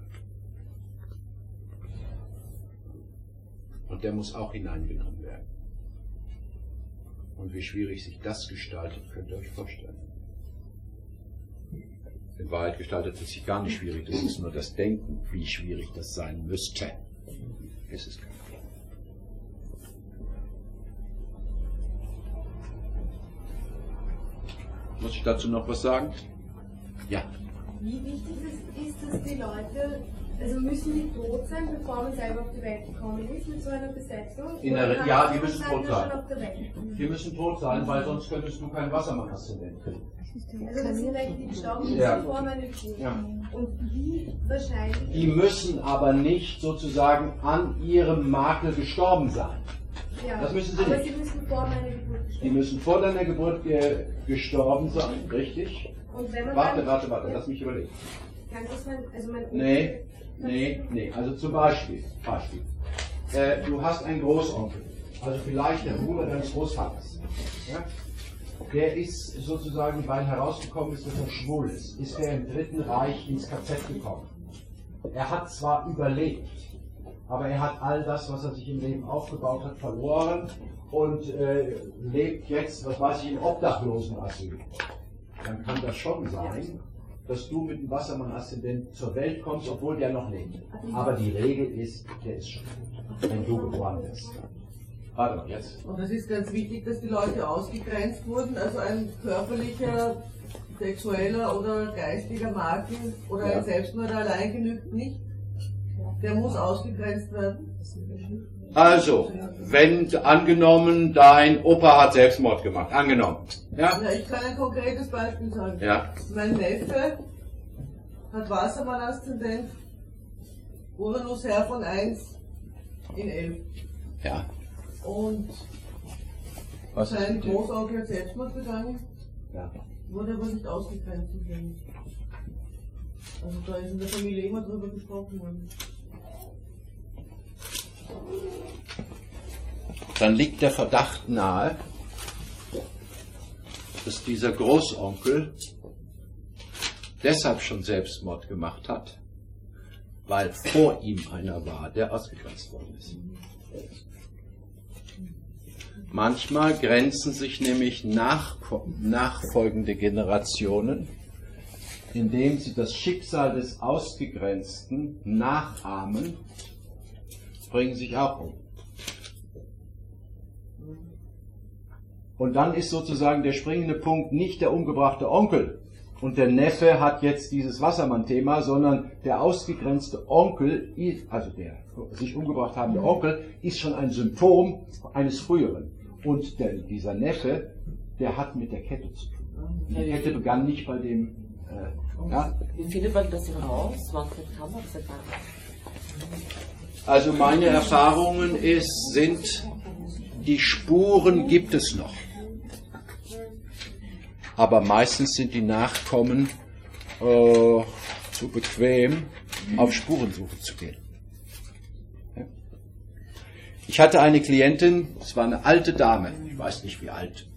Und der muss auch hineingenommen werden. Und wie schwierig sich das gestaltet, könnt ihr euch vorstellen. In Wahrheit gestaltet es sich gar nicht schwierig, das ist nur das Denken, wie schwierig das sein müsste. Ist es gar nicht. Muss ich dazu noch was sagen? Ja. Wie wichtig ist, dass die Leute, also müssen die tot sein, bevor man selber auf die Welt gekommen ist, mit so einer Besetzung? Ja, die müssen tot sein. Schon auf der Welt? Die müssen tot sein, weil sonst könntest du keinen Wassermann-Aszendent kriegen. Also das sind welche, die gestorben sind Ja. vor meiner Geburt. Ja. Und wie wahrscheinlich... Die müssen aber nicht sozusagen an ihrem Makel gestorben sein. Ja, Das müssen sie aber nicht. sie müssen vor meiner Geburt Die gestorben müssen vor deiner Geburt gestorben sein, richtig? Und wenn man Warte, dann, lass mich überlegen. Kann das mein, also mein Nee, also zum Beispiel. Du hast einen Großonkel, also vielleicht der Bruder deines Großvaters. Ja? Der ist sozusagen, weil herausgekommen ist, dass er schwul ist der im Dritten Reich ins KZ gekommen. Er hat zwar überlebt, aber er hat all das, was er sich im Leben aufgebaut hat, verloren und lebt jetzt, was weiß ich, im Obdachlosenasyl. Dann kann das schon sein, dass du mit dem Wassermann-Aszendent zur Welt kommst, obwohl der noch lebt. Aber die Regel ist, der ist schon tot, wenn du geboren wirst. Warte mal, jetzt. Und es ist ganz wichtig, dass die Leute ausgegrenzt wurden, also ein körperlicher, sexueller oder geistiger Makel oder ein Selbstmord allein genügt nicht. Der muss ausgegrenzt werden. Also, wenn angenommen, dein Opa hat Selbstmord gemacht, angenommen. Ja? Ja, ich kann ein konkretes Beispiel sagen. Ja. Mein Neffe hat Wassermann-Aszendent, Uranus Herr von 1 in 11. Ja. Und Was ist sein mit dem? Großonkel hat Selbstmord begangen, Ja. wurde aber nicht ausgegrenzt. Also da ist in der Familie immer drüber gesprochen worden. Dann liegt der Verdacht nahe, dass dieser Großonkel deshalb schon Selbstmord gemacht hat, weil vor ihm einer war, der ausgegrenzt worden ist. Manchmal grenzen sich nämlich nachfolgende Generationen, indem sie das Schicksal des Ausgegrenzten nachahmen, bringen sich auch um. Und dann ist sozusagen der springende Punkt nicht der umgebrachte Onkel und der Neffe hat jetzt dieses Wassermann-Thema, sondern der ausgegrenzte Onkel, also der sich umgebracht habende Onkel, ist schon ein Symptom eines früheren. Und dieser Neffe, der hat mit der Kette zu tun. Die Kette begann nicht bei dem... ja? Wie findet man das heraus? Wann kann man das erfahren? Also meine Erfahrungen sind, die Spuren gibt es noch. aber meistens sind die Nachkommen zu bequem, auf Spurensuche zu gehen. Ja. Ich hatte eine Klientin, das war eine alte Dame, ich weiß nicht wie alt,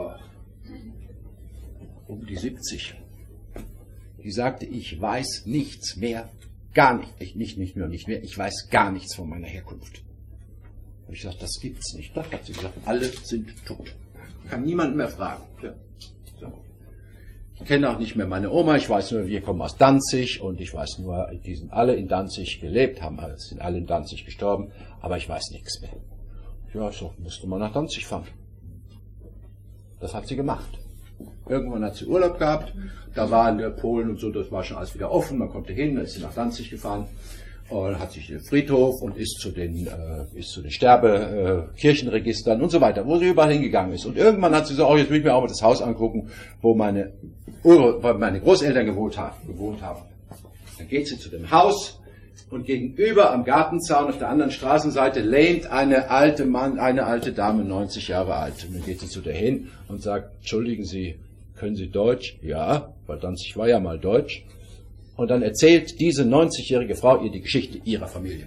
um die 70. Die sagte, ich weiß nichts mehr, gar nicht, nicht nur nicht mehr, ich weiß gar nichts von meiner Herkunft. Und ich sagte, das gibt's nicht. Da hat sie gesagt, alle sind tot. Kann niemand mehr fragen. Ja. So. Ich kenne auch nicht mehr meine Oma, ich weiß nur, wir kommen aus Danzig und ich weiß nur, die sind alle in Danzig gelebt, sind alle in Danzig gestorben, aber ich weiß nichts mehr. Ja, so musste man nach Danzig fahren. Das hat sie gemacht. Irgendwann hat sie Urlaub gehabt, da waren der Polen und so, das war schon alles wieder offen, man konnte hin, dann ist sie nach Danzig gefahren und hat sich den Friedhof und ist zu den Sterbekirchenregistern und so weiter, wo sie überall hingegangen ist. Und irgendwann hat sie gesagt, jetzt will ich mir auch mal das Haus angucken, wo meine Großeltern gewohnt haben. Dann geht sie zu dem Haus und gegenüber am Gartenzaun auf der anderen Straßenseite lehnt eine alte Dame, 90 Jahre alt. Und dann geht sie zu der hin und sagt, entschuldigen Sie, können Sie Deutsch? Ja, weil Danzig war ja mal Deutsch. Und dann erzählt diese 90-jährige Frau ihr die Geschichte ihrer Familie.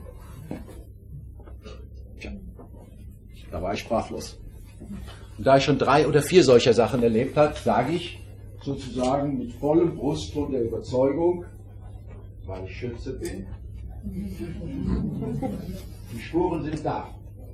Tja, da war ich sprachlos. Und da ich schon 3 oder 4 solcher Sachen erlebt habe, sage ich sozusagen mit vollem Brustton der Überzeugung, weil ich Schütze bin, die Spuren sind da.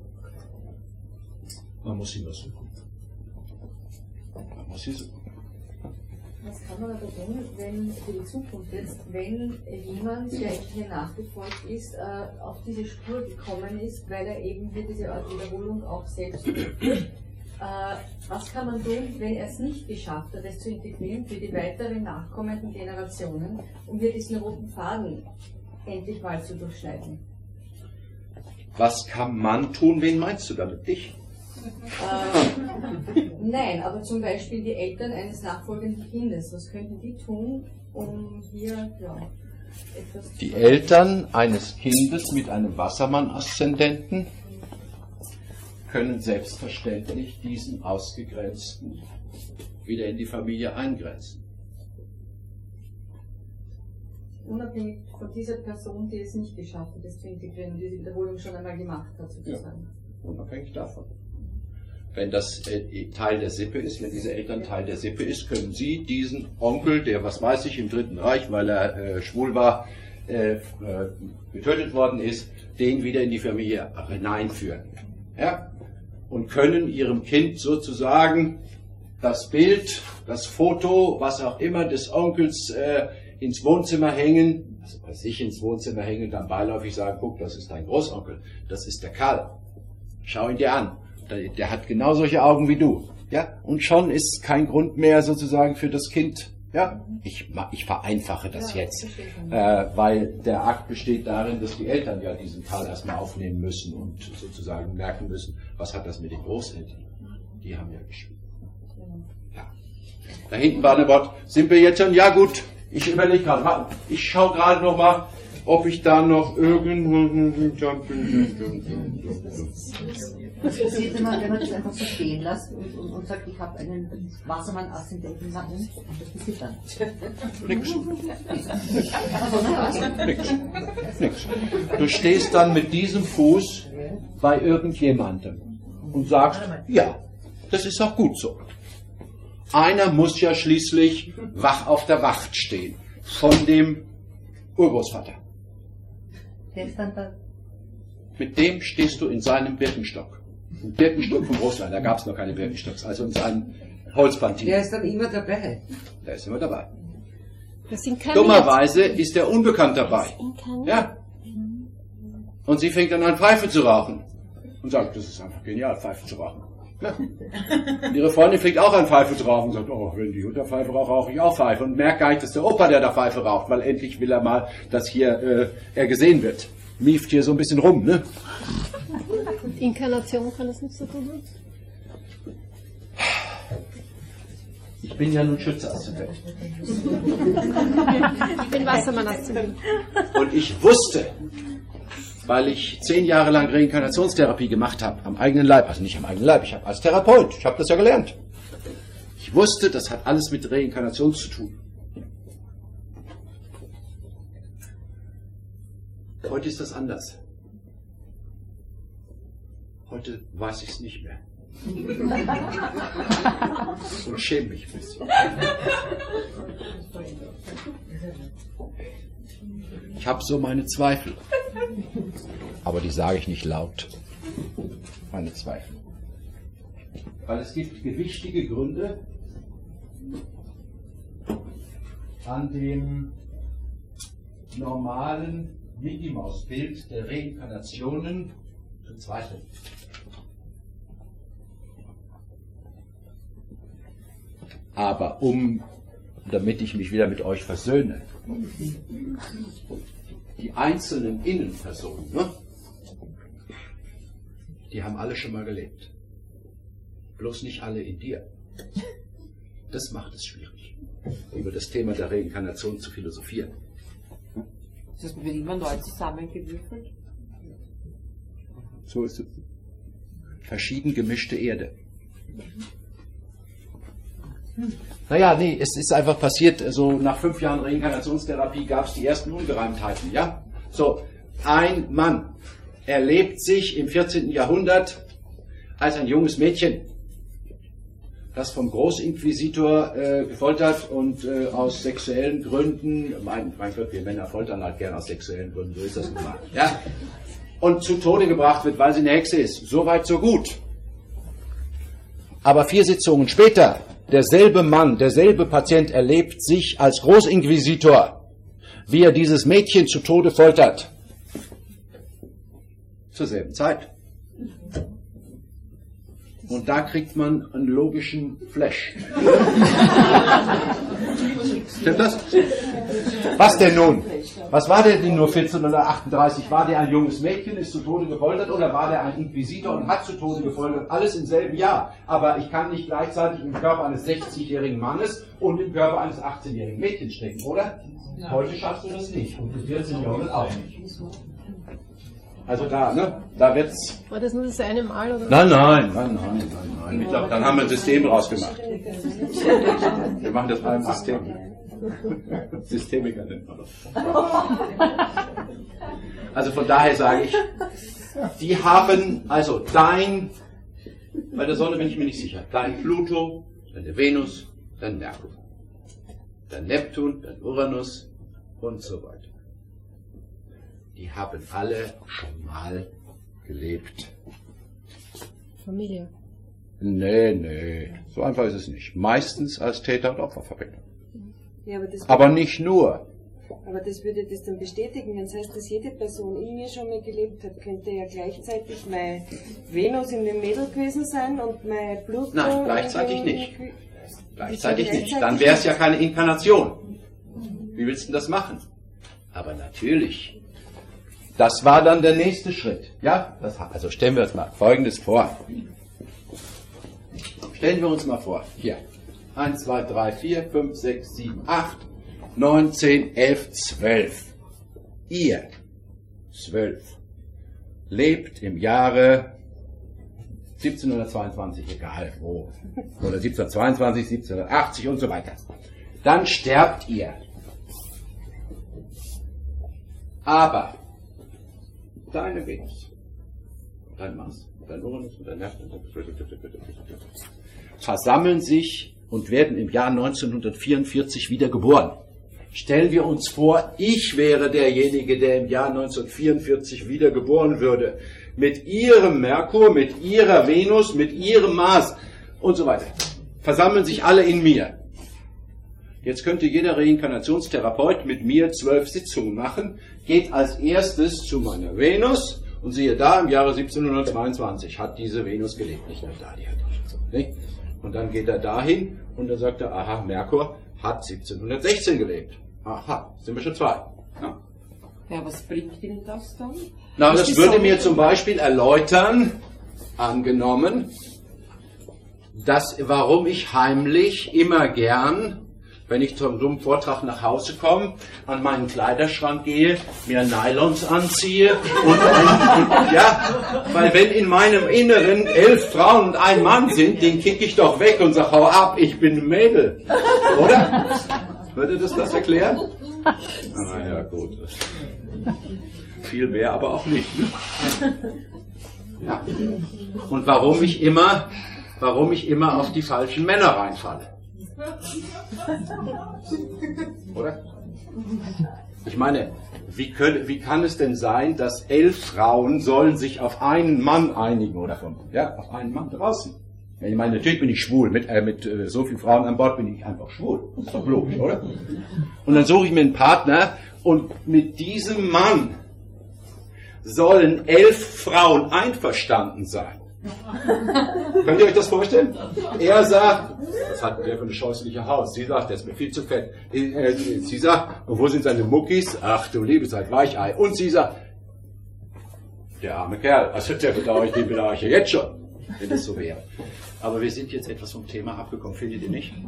Man muss sie nur suchen. Man muss sie suchen. Was kann man aber tun, wenn für die Zukunft jetzt, wenn jemand, der hier nachgefolgt ist, auf diese Spur gekommen ist, weil er eben hier diese Art Wiederholung auch selbst durchführt? Was kann man tun, wenn er es nicht geschafft hat, das zu integrieren für die weiteren nachkommenden Generationen, um hier diesen roten Faden endlich mal zu durchschneiden? Was kann man tun? Wen meinst du damit? Dich? Nein, aber zum Beispiel die Eltern eines nachfolgenden Kindes. Was könnten die tun, um hier etwas zu Die Eltern eines Kindes mit einem Wassermann-Aszendenten können selbstverständlich diesen Ausgegrenzten wieder in die Familie eingrenzen. Unabhängig von dieser Person, die es nicht geschafft hat, das zu integrieren und diese Wiederholung schon einmal gemacht hat, sozusagen. Ja, unabhängig davon. Wenn das Teil der Sippe ist, wenn diese Eltern Teil der Sippe ist, können Sie diesen Onkel, der, was weiß ich, im Dritten Reich, weil er schwul war, getötet worden ist, den wieder in die Familie hineinführen. Ja? Und können Ihrem Kind sozusagen das Bild, das Foto, was auch immer des Onkels ins Wohnzimmer hängen, also bei sich ins Wohnzimmer hängen und dann beiläufig sagen, guck, das ist dein Großonkel, das ist der Karl. Schau ihn dir an. Der hat genau solche Augen wie du. Ja? Und schon ist kein Grund mehr sozusagen für das Kind. Ja? Ich vereinfache das jetzt, weil der Akt besteht darin, dass die Eltern ja diesen Karl erstmal aufnehmen müssen und sozusagen merken müssen, was hat das mit den Großeltern? Die haben ja geschwiegen. Ja. Da hinten war ein Wort, sind wir jetzt schon? Ja gut, ich überlege gerade, ich schaue gerade noch mal, ob ich da noch Was passiert, wenn man das einfach so stehen lässt und sagt, ich habe einen Wassermann-Aszendenten? Was passiert dann? Nix. Du stehst dann mit diesem Fuß bei irgendjemandem und sagst, ja, das ist auch gut so. Einer muss ja schließlich wach auf der Wacht stehen von dem Urgroßvater. Der ist dann da. Mit dem stehst du in seinem Birkenstock. Ein Birkenstock vom Großlein, da gab es noch keine Birkenstocks, also in seinem Holzpantin. Der ist dann immer dabei. Der ist immer dabei. Das inkarniert. Dummerweise ist der Unbekannt dabei. Ja. Und sie fängt dann an, Pfeife zu rauchen. Und sagt, das ist einfach genial, Pfeife zu rauchen. Ja. Und ihre Freundin fängt auch an, Pfeife zu rauchen und sagt, oh, wenn die Jutta Pfeife raucht, rauche ich auch Pfeife. Und merkt gar nicht, dass der Opa, der da Pfeife raucht, weil endlich will er mal, dass hier er gesehen wird. Mieft hier so ein bisschen rum, ne? Inkarnation kann das nicht so tun. Ich bin ja nun Schütze-Aszendent. Ich bin Wassermann-Aszendent. Und ich wusste, weil ich 10 Jahre lang Reinkarnationstherapie gemacht habe, am eigenen Leib, also nicht am eigenen Leib, ich habe als Therapeut, ich habe das ja gelernt. Ich wusste, das hat alles mit Reinkarnation zu tun. Heute ist das anders. Heute weiß ich es nicht mehr. Und schäme mich ein bisschen. Ich habe so meine Zweifel. Aber die sage ich nicht laut. Meine Zweifel. Weil es gibt gewichtige Gründe, an dem normalen Mickey-Maus-Bild der Reinkarnationen zu zweifeln. Aber damit ich mich wieder mit euch versöhne, die einzelnen Innenpersonen, ne, die haben alle schon mal gelebt. Bloß nicht alle in dir. Das macht es schwierig, über das Thema der Reinkarnation zu philosophieren. Das wird immer neu zusammengewürfelt? So ist es. Verschieden gemischte Erde. Naja, nee, es ist einfach passiert, so nach 5 Jahren Reinkarnationstherapie gab es die ersten Ungereimtheiten, ja? So, ein Mann erlebt sich im 14. Jahrhundert als ein junges Mädchen, das vom Großinquisitor gefoltert und aus sexuellen Gründen, mein Gott, wir Männer foltern halt gern aus sexuellen Gründen, so ist das nun mal, ja? Und zu Tode gebracht wird, weil sie eine Hexe ist. So weit, so gut. Aber 4 Sitzungen später, derselbe Mann, derselbe Patient erlebt sich als Großinquisitor, wie er dieses Mädchen zu Tode foltert. Zur selben Zeit. Und da kriegt man einen logischen Flash. Stimmt das? Was denn nun? Was war der denn nur 1438? War der ein junges Mädchen, ist zu Tode gefoltert, oder war der ein Inquisitor und hat zu Tode gefoltert? Alles im selben Jahr. Aber ich kann nicht gleichzeitig im Körper eines 60-jährigen Mannes und im Körper eines 18-jährigen Mädchens stecken, oder? Heute schaffst du das nicht. Und im 14. Jahrhundert auch nicht. Also da, ne? Da wird's. War das nur das eine Mal, oder? Nein. Ich glaube, dann haben wir ein System rausgemacht. Wir machen das beim System. Systemiker nennt man das. Also von daher sage ich, die haben, also bei der Sonne bin ich mir nicht sicher, dein Pluto, deine Venus, dein Merkur, dein Neptun, dein Uranus und so weiter. Die haben alle schon mal gelebt. Familie. Nee, so einfach ist es nicht. Meistens als Täter- und Opferverbindung. Ja, aber nicht nur. Aber das würde das dann bestätigen, wenn es heißt, dass jede Person in mir schon mal gelebt hat, könnte ja gleichzeitig meine Venus in dem Mädel gewesen sein und mein Pluto... Nein, gleichzeitig nicht. Gleichzeitig nicht. Dann wäre es ja keine Inkarnation. Wie willst du das machen? Aber natürlich. Das war dann der nächste Schritt. Ja, also stellen wir uns mal Folgendes vor. Stellen wir uns mal vor, hier, 1, 2, 3, 4, 5, 6, 7, 8, 9, 10, 11, 12. Ihr, 12, lebt im Jahre 1722, egal wo, oder 1722, 1780 und so weiter. Dann sterbt ihr. Aber deine Venus, dein Mars, dein Uranus und dein Neptun versammeln sich und werden im Jahr 1944 wieder geboren. Stellen wir uns vor, ich wäre derjenige, der im Jahr 1944 wieder geboren würde. Mit ihrem Merkur, mit ihrer Venus, mit ihrem Mars und so weiter. Versammeln sich alle in mir. Jetzt könnte jeder Reinkarnationstherapeut mit mir 12 Sitzungen machen, geht als erstes zu meiner Venus und siehe da, im Jahre 1722 hat diese Venus gelebt. Nicht nur da, die hat auch schon so. Nicht? Und dann geht er dahin und dann sagt er, aha, Merkur hat 1716 gelebt. Aha, sind wir schon 2. Ja. Ja, was bringt Ihnen das dann? Na, das würde mir zum Beispiel erläutern, angenommen, warum ich heimlich immer gern wenn ich zum dummen Vortrag nach Hause komme, an meinen Kleiderschrank gehe, mir Nylons anziehe ja, weil wenn in meinem Inneren 11 Frauen und ein Mann sind, den kicke ich doch weg und sage, hau ab, ich bin ein Mädel. Oder? Würde das erklären? Ah ja, gut. Viel mehr aber auch nicht. Ne? Ja. Und warum ich immer auf die falschen Männer reinfalle. Oder? Ich meine, wie kann es denn sein, dass 11 Frauen sollen sich auf einen Mann einigen oder auf einen Mann draußen? Ich meine, natürlich bin ich schwul. Mit so vielen Frauen an Bord bin ich einfach schwul. Das ist doch logisch, oder? Und dann suche ich mir einen Partner und mit diesem Mann sollen 11 Frauen einverstanden sein. Könnt ihr euch das vorstellen? Er sagt, was hat der für eine scheußliche Haus? Sie sagt, der ist mir viel zu fett. Sie sagt, und wo sind seine Muckis? Ach du liebe Zeit, Weichei. Und sie sagt, der arme Kerl, also den bedauere ich ja jetzt schon, wenn das so wäre. Aber wir sind jetzt etwas vom Thema abgekommen, findet ihr nicht?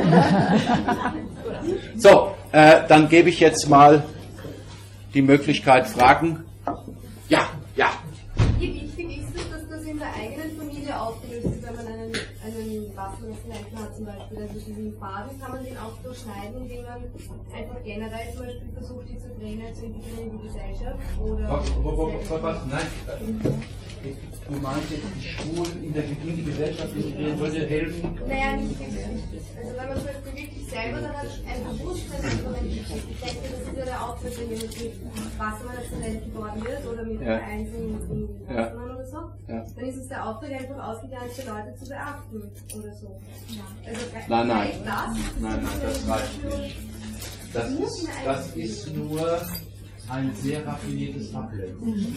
So, dann gebe ich jetzt mal die Möglichkeit, Fragen. Ja. Wie wichtig ist es, dass das in der eigenen Familie aufgelöst ist, wenn man einen Waffenreferenten hat zum Beispiel? Also diesen Faden kann man den auch durchschneiden, indem man einfach generell zum Beispiel versucht, diese Pläne zu integrieren in die Gesellschaft? Oder Was? Nein. Du meinst jetzt, die Schwulen in die Gesellschaft integrieren würde helfen? Naja, nicht wirklich. Also wenn man zum Beispiel wirklich selber dann ein Bewusstsein darüber entwickelt. Ich denke, das ist ja der Auftritt, wenn jemand mit Wassermann-Assistent geboren wird oder mit Vereins in Wassermann oder so, dann ist es der Auftrag, einfach ausgegrenzt für Leute zu beachten oder so. Also, Nein, das reicht nicht. Das ist nur ein sehr raffiniertes Ablenken.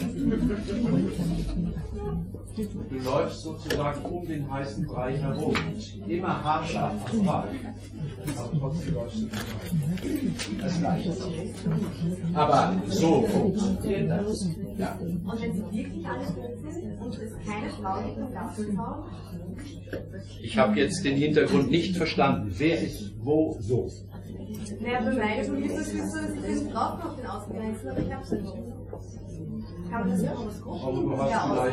Du läufst sozusagen um den heißen Brei herum. Immer haarscharf Asphalt. Aber trotzdem läufst du vorbei. Das reicht. Aber so funktioniert das. Ja. Und wenn sie wirklich alle gut sind und es keine Frau gibt, dann darfst du Frauen? Ich habe jetzt den Hintergrund nicht verstanden. Wer ist wo so? Naja, bei meiner Familie ist es so, dass ich den brauche auf den Ausgrenzten, aber ich habe es nicht. Kann man das ja auch was gucken? Ja,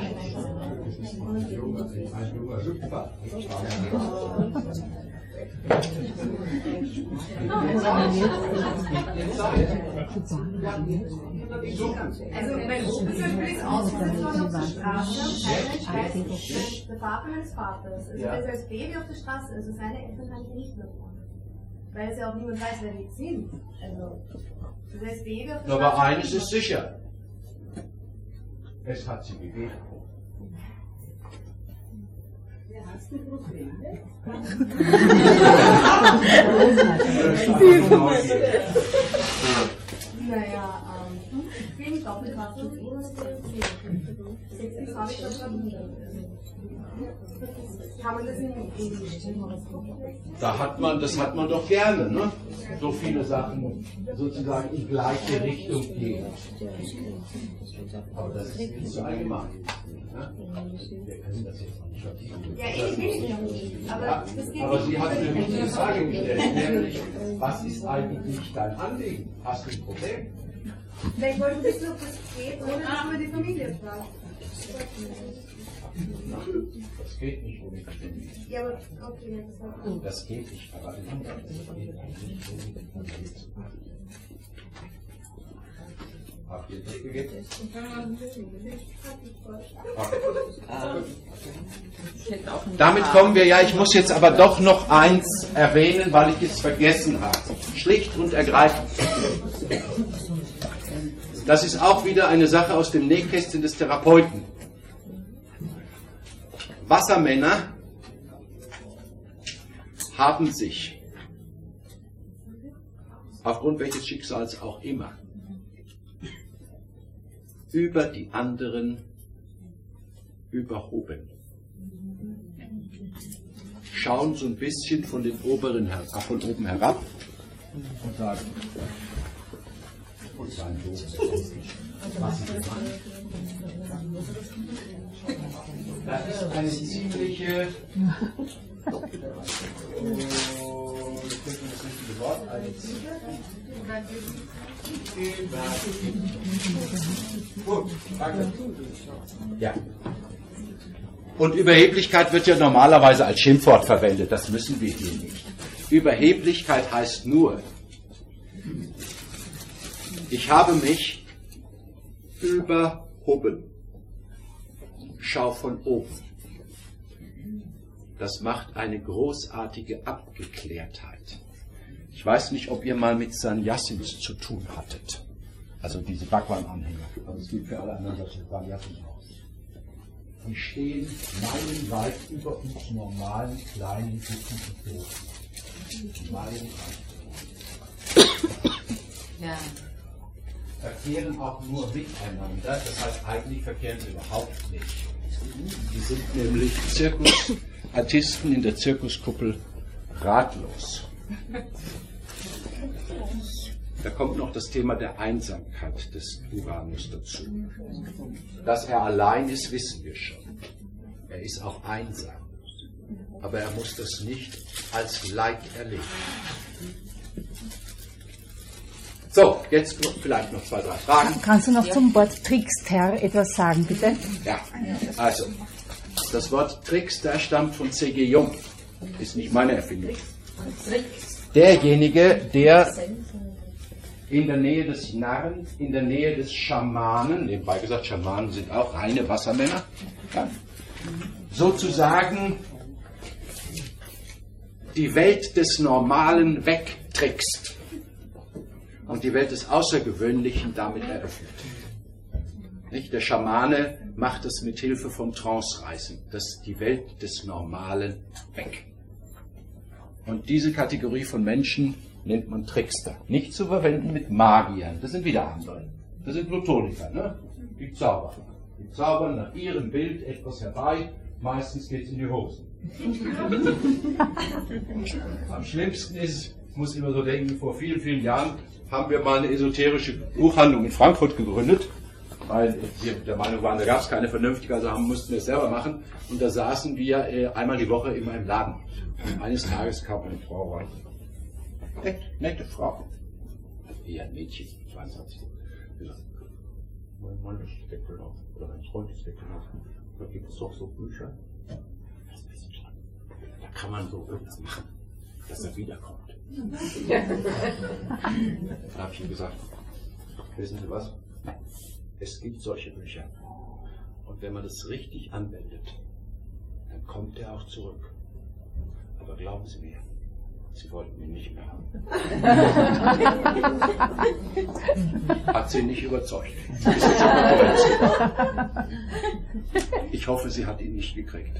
also mein Opa ist ausgesetzt worden auf der Straße und keiner weiß, der Vater meines Vaters. Also er ist als Baby auf der Straße, also seine Eltern haben ihn nicht mehr gefunden. Weil es ja auch niemand weiß, wer die sind. Also, das heißt, Baby auf der Straße. Aber eines ist sicher. Es hat sie gegeben. Hast du Probleme? Naja, ich bin doppelt was und das habe ich schon vermutet. Kann man das in Das hat man doch gerne, ne? So viele Sachen sozusagen in gleiche Richtung gehen. Aber das ist nicht so allgemein. Wir können das jetzt nicht vertiefen. Ja, ich will nicht. Aber sie hat eine wichtige Frage gestellt, nämlich, was ist eigentlich dein Anliegen? Hast du ein Problem? Ich wollte wissen, ob das geht, ohne dass man die Familie fragt. Das geht nicht ohne die Familie. Ja, aber okay, das geht nicht, aber habt ihr das gegeben? Damit kommen wir ich muss jetzt aber doch noch eins erwähnen, weil ich es vergessen habe. Schlicht und ergreifend. Das ist auch wieder eine Sache aus dem Nähkästchen des Therapeuten. Wassermänner haben sich, aufgrund welches Schicksals auch immer, über die anderen überhoben. Schauen so ein bisschen von oben herab und sagen, und sein Doof, was sie machen. Das ist eine ziemliche, Gut, danke. Ja. Und Überheblichkeit wird ja normalerweise als Schimpfwort verwendet, das müssen wir hier nicht. Überheblichkeit heißt nur, ich habe mich überhoben. Schau von oben. Das macht eine großartige Abgeklärtheit. Ich weiß nicht, ob ihr mal mit Sannyasins zu tun hattet. Also diese Bhagwan-Anhänger. Also es gibt für alle anderen solche Sannyasins aus. Die stehen meilenweit über uns normalen kleinen Gruppen und Dosen. Meilenweit. Ja. Verkehren auch nur miteinander. Das heißt, eigentlich verkehren sie überhaupt nicht. Die sind nämlich Zirkusartisten in der Zirkuskuppel ratlos. Da kommt noch das Thema der Einsamkeit des Uranus dazu. Dass er allein ist, wissen wir schon. Er ist auch einsam. Aber er muss das nicht als Leid erleben. So, jetzt vielleicht noch 2, 3 Fragen. Kannst du noch zum Wort Trickster etwas sagen, bitte? Ja, also, das Wort Trickster stammt von C.G. Jung. Ist nicht meine Erfindung. Derjenige, der in der Nähe des Narren, in der Nähe des Schamanen, nebenbei gesagt, Schamanen sind auch reine Wassermänner, ja, sozusagen die Welt des Normalen wegtrickst und die Welt des Außergewöhnlichen damit eröffnet. Nicht? Der Schamane macht es mit Hilfe von Trance-Reisen, das die Welt des Normalen weg. Und diese Kategorie von Menschen nennt man Trickster. Nicht zu verwenden mit Magiern, das sind wieder andere. Das sind Plutoniker, ne? Die zaubern. Die zaubern nach ihrem Bild etwas herbei, meistens geht es in die Hosen. Am schlimmsten ist, ich muss immer so denken, vor vielen, vielen Jahren haben wir mal eine esoterische Buchhandlung in Frankfurt gegründet, weil wir der Meinung waren, da gab es keine vernünftige, also mussten wir es selber machen. Und da saßen wir einmal die Woche immer im Laden. Und eines Tages kam eine Frau rein. Nette Frau. Eher ein Mädchen, 22. Gesagt, mein Mann ist weggelaufen, oder mein Freund ist weggelaufen. Da gibt es doch so Bücher. Das ist Wissenschaft. Da kann man so irgendwas machen, dass er wiederkommt. Da habe ich ihm gesagt, wissen Sie was? Es gibt solche Bücher. Und wenn man das richtig anwendet, dann kommt er auch zurück. Aber glauben Sie mir, Sie wollten ihn nicht mehr haben. Hat sie nicht überzeugt. Ich hoffe, sie hat ihn nicht gekriegt.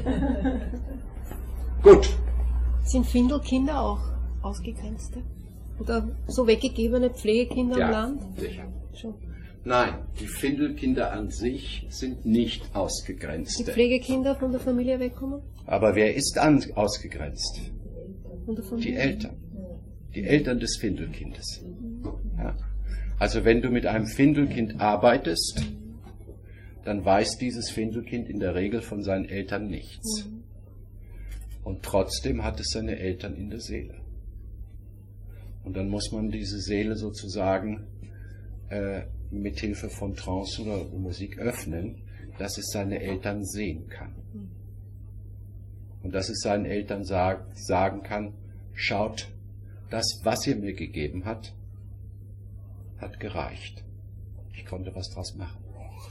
Gut. Sind Findelkinder auch Ausgegrenzte? Oder so weggegebene Pflegekinder im Land? Sicher. Schon. Nein, die Findelkinder an sich sind nicht Ausgegrenzte. Die Pflegekinder von der Familie wegkommen? Aber wer ist ausgegrenzt? Die Eltern. Die Eltern des Findelkindes. Ja. Also wenn du mit einem Findelkind arbeitest, dann weiß dieses Findelkind in der Regel von seinen Eltern nichts. Und trotzdem hat es seine Eltern in der Seele. Und dann muss man diese Seele sozusagen mit Hilfe von Trance oder Musik öffnen, dass es seine Eltern sehen kann. Und dass es seinen Eltern sagen kann, schaut, das, was ihr mir gegeben hat, hat gereicht. Ich konnte was draus machen.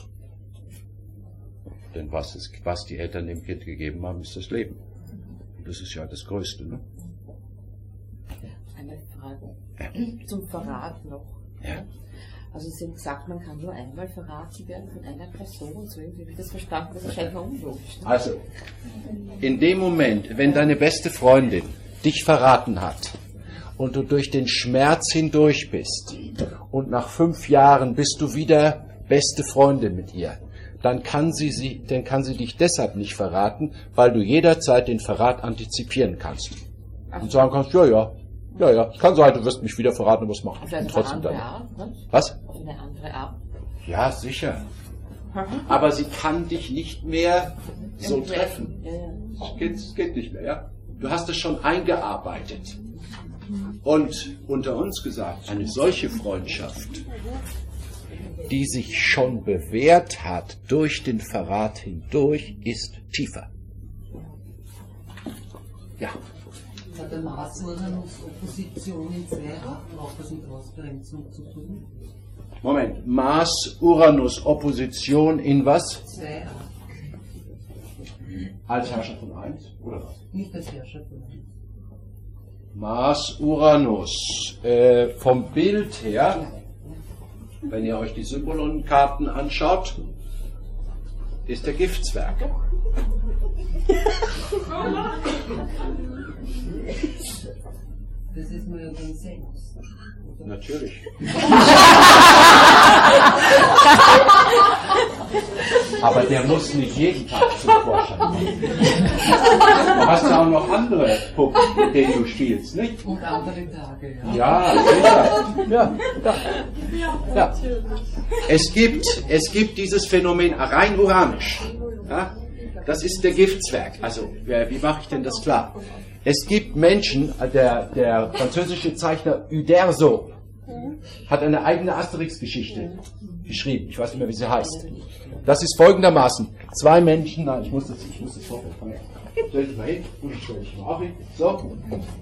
Denn was die Eltern dem Kind gegeben haben, ist das Leben. Und das ist ja das Größte, ne? Eine Frage zum Verrat noch. Ja. Also Sie haben gesagt, man kann nur einmal verraten werden von einer Person. So irgendwie habe ich das verstanden, das ist scheinbar unlogisch. Ne? Also, in dem Moment, wenn deine beste Freundin dich verraten hat und du durch den Schmerz hindurch bist und nach 5 Jahren bist du wieder beste Freundin mit ihr, dann kann sie dich deshalb nicht verraten, weil du jederzeit den Verrat antizipieren kannst. Und sagen kannst, ja, kann sein, du wirst mich wieder verraten, was machen. Auf eine trotzdem andere dann. Art, ne? Was? Auf eine andere Art. Ja, sicher. aber sie kann dich nicht mehr so treffen. Das geht nicht mehr, ja? Du hast es schon eingearbeitet. Und unter uns gesagt, eine solche Freundschaft, die sich schon bewährt hat durch den Verrat hindurch, ist tiefer. Ja. Hat der Mars-Uranus-Opposition in 2 Arten auch was mit Ausgrenzung zu tun? Moment, Mars-Uranus-Opposition in was? 2 Arten. Als Herrscher von 1, oder was? Nicht als Herrscher von 1. Mars-Uranus. Vom Bild her, wenn ihr euch die Symbolonkarten anschaut, ist der Giftzwerg. Das ist mir ja dann selbst. Natürlich. Aber der muss nicht jeden Tag zum Vorschein kommen. Du hast ja auch noch andere Puppen, mit denen du spielst, nicht? Und andere Tage, ja. Ja, sicher. Ja. Es gibt dieses Phänomen rein uranisch. Ja? Das ist der Giftzwerg. Also, wie mache ich denn das klar? Es gibt Menschen, der französische Zeichner Uderzo hat eine eigene Asterix-Geschichte geschrieben. Ich weiß nicht mehr, wie sie heißt. Das ist folgendermaßen. 2 Menschen, nein, ich muss das vorstellen. Stell dich mal hin, und ich stelle dich mal auch hin. So.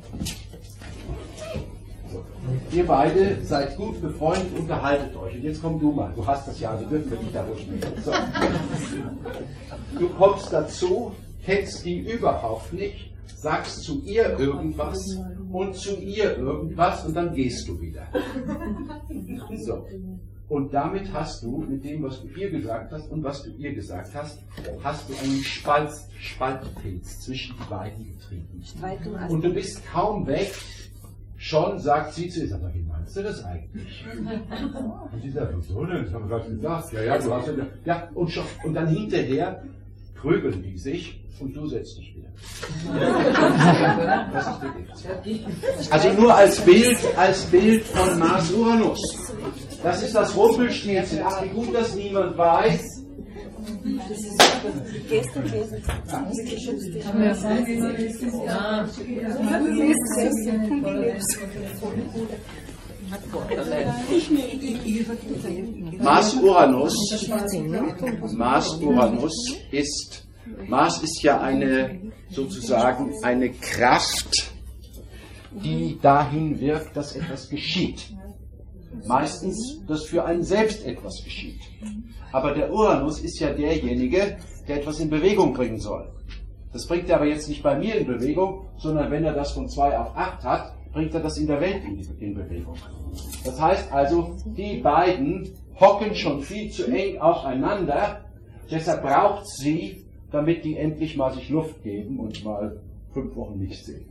Ihr beide seid gut befreundet, unterhaltet euch. Und jetzt komm du mal. Du hast das ja, also dürfen wir dich da ruhig nehmen. So. Du kommst dazu, kennst die überhaupt nicht, sagst zu ihr irgendwas und zu ihr irgendwas und dann gehst du wieder. So. Und damit hast du, mit dem, was du ihr gesagt hast und was du ihr gesagt hast, hast du einen Spaltpilz zwischen die beiden getrieben. Und du bist kaum weg, schon sagt sie zu ihr, sag mal, wie meinst du das eigentlich? Und sie sagt, wieso denn? Das haben wir gerade gesagt. Ja, du hast ja, und dann hinterher prügeln die sich und du setzt dich wieder. Das ist der Gift. Also nur als Bild von Mars-Uranus. Das ist das Rumpelstilzchen. Ach, wie gut, dass niemand weiß. Das ist gestern gewesen. Mars ist ja sozusagen eine Kraft, die dahin wirkt, dass etwas geschieht. Meistens, dass für einen selbst etwas geschieht. Aber der Uranus ist ja derjenige, der etwas in Bewegung bringen soll. Das bringt er aber jetzt nicht bei mir in Bewegung, sondern wenn er das von 2 auf 8 hat, bringt er das in der Welt in Bewegung. Das heißt also, die beiden hocken schon viel zu eng aufeinander, deshalb braucht sie, damit die endlich mal sich Luft geben und mal 5 Wochen nicht sehen.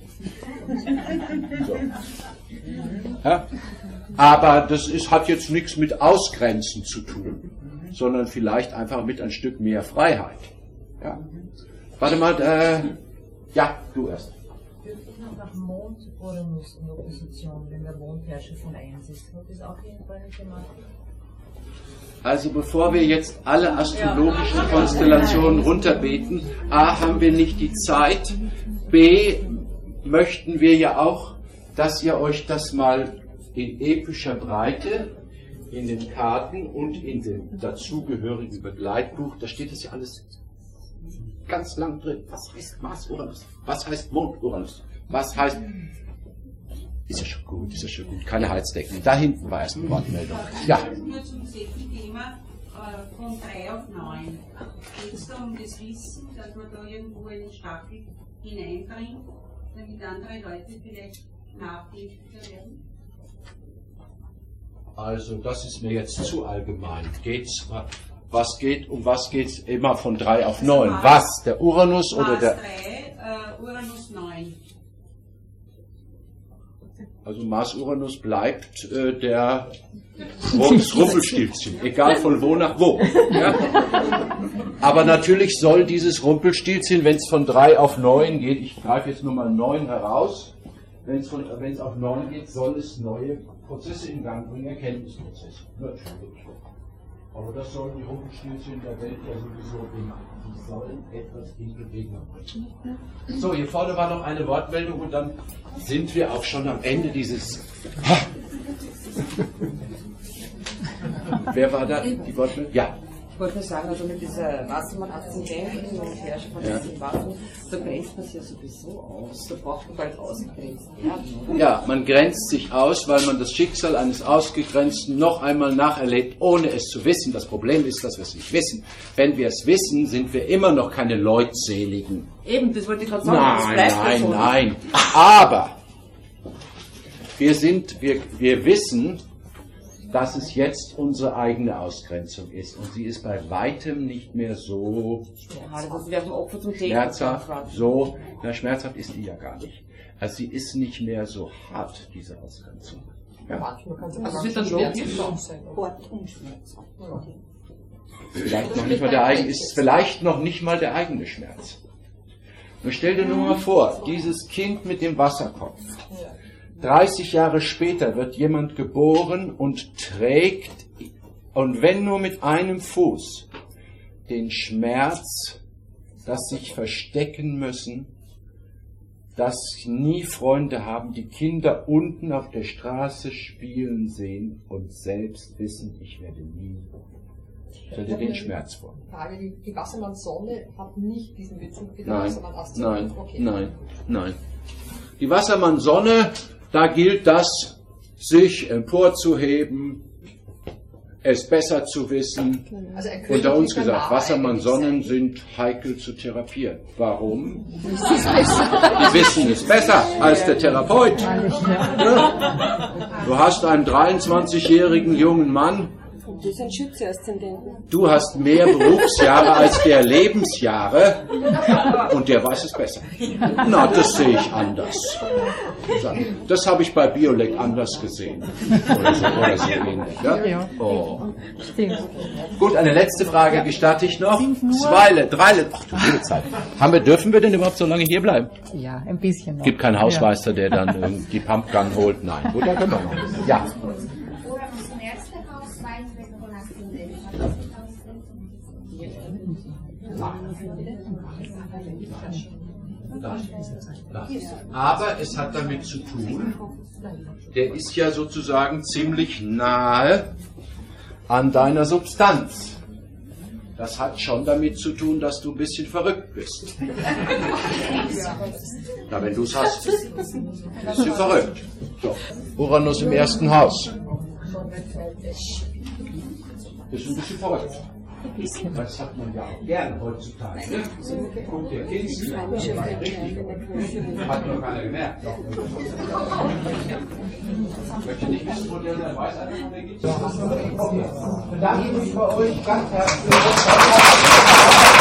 So. Ja? Aber das hat jetzt nichts mit Ausgrenzen zu tun, sondern vielleicht einfach mit ein Stück mehr Freiheit. Ja? Warte mal, ja, du erst. Nach Mond, Uranus und Opposition, wenn der Mond Herrscher von 1 ist, wird das auch irgendwann eine Thematik? Also bevor wir jetzt alle astrologischen Konstellationen runterbeten, A, haben wir nicht die Zeit, B, möchten wir ja auch, dass ihr euch das mal in epischer Breite, in den Karten und in dem dazugehörigen Begleitbuch, da steht das ja alles ganz lang drin. Was heißt Mars-Uranus? Was heißt Mond-Uranus? Was heißt... Ist ja schon gut, keine Heizdecken. Da hinten war erst eine Wortmeldung. Ja. Nur zum selben Thema von 3 auf 9. Geht es da um das Wissen, dass man da irgendwo einen Stachel hineinbringt, damit andere Leute vielleicht nachdenklicher werden? Also das ist mir jetzt zu allgemein. Um was geht's immer von 3 auf 9? Was? Der Uranus oder der... Mars 3, Uranus 9. Also Mars-Uranus bleibt das Rumpelstilzchen, egal von wo nach wo. Ja? Aber natürlich soll dieses Rumpelstilzchen, wenn es von 3 auf 9 geht, ich greife jetzt nur mal 9 heraus, wenn es auf 9 geht, soll es neue Prozesse in Gang bringen, Erkenntnisprozesse. Natürlich. Aber das sollen die Rumpelstilzchen in der Welt ja sowieso immer. Die sollen etwas in Bewegung bringen. So, hier vorne war noch eine Wortmeldung und dann sind wir auch schon am Ende dieses... Wer war da? Die Wortmeldung? Ja. Ich wollte nur sagen, also mit dieser Wassermann-Aszendent und Herrscher von diesen Waffen, da grenzt man sich ja sowieso aus. Da braucht man bald ausgegrenzt werden, oder? Ja, man grenzt sich aus, weil man das Schicksal eines Ausgegrenzten noch einmal nacherlebt, ohne es zu wissen. Das Problem ist, dass wir es nicht wissen. Wenn wir es wissen, sind wir immer noch keine Leutseligen. Eben, das wollte ich gerade sagen. Nein. Aber wir wissen, dass es jetzt unsere eigene Ausgrenzung ist. Und sie ist bei weitem nicht mehr so schmerzhaft. Schmerzhaft ist die ja gar nicht. Also sie ist nicht mehr so hart, diese Ausgrenzung. Ja. Also es wird dann schmerzhaft sein. Vielleicht noch nicht mal der eigene Schmerz. Und stell dir nur mal vor, dieses Kind mit dem Wasserkopf. 30 Jahre später wird jemand geboren und trägt, und wenn nur mit einem Fuß, den Schmerz, das sich verstecken müssen, das nie Freunde haben, die Kinder unten auf der Straße spielen sehen und selbst wissen, ich werde nie. Stell dir den Schmerz vor. Die Wassermann-Sonne hat nicht diesen Bezug, die Wassermann-Aszendent. Nein. Die Wassermann-Sonne, da gilt das, sich emporzuheben, es besser zu wissen. Also unter uns gesagt, Wassermann-Sonnen sind heikel zu therapieren. Warum? Die wissen es besser als der Therapeut. Du hast einen 23-jährigen jungen Mann. Die sind Schütze-Aszendenten. Du hast mehr Berufsjahre als der Lebensjahre und der weiß es besser. Na, das sehe ich anders. Das habe ich bei Biolek anders gesehen. Oder so ähnlich. Ja? Oh. Gut, eine letzte Frage gestatte ich noch. 3 Zeit. Dürfen wir denn überhaupt so lange hier bleiben? Ja, ein bisschen noch. Gibt keinen Hausmeister, der dann die Pumpgun holt? Nein. Gut, dann können wir noch. Ja. Aber es hat damit zu tun, der ist ja sozusagen ziemlich nahe an deiner Substanz. Das hat schon damit zu tun, dass du ein bisschen verrückt bist. Na, wenn du es hast, bist du verrückt. So, Uranus im ersten Haus. Bist ein bisschen verrückt. Das hat man ja auch gerne heutzutage. Ne? Guckt der Kind, hat noch keiner gemerkt. Ich möchte nicht wissen, wo der weiß einfach, wo der geht. Ich bedanke mich bei euch ganz herzlich.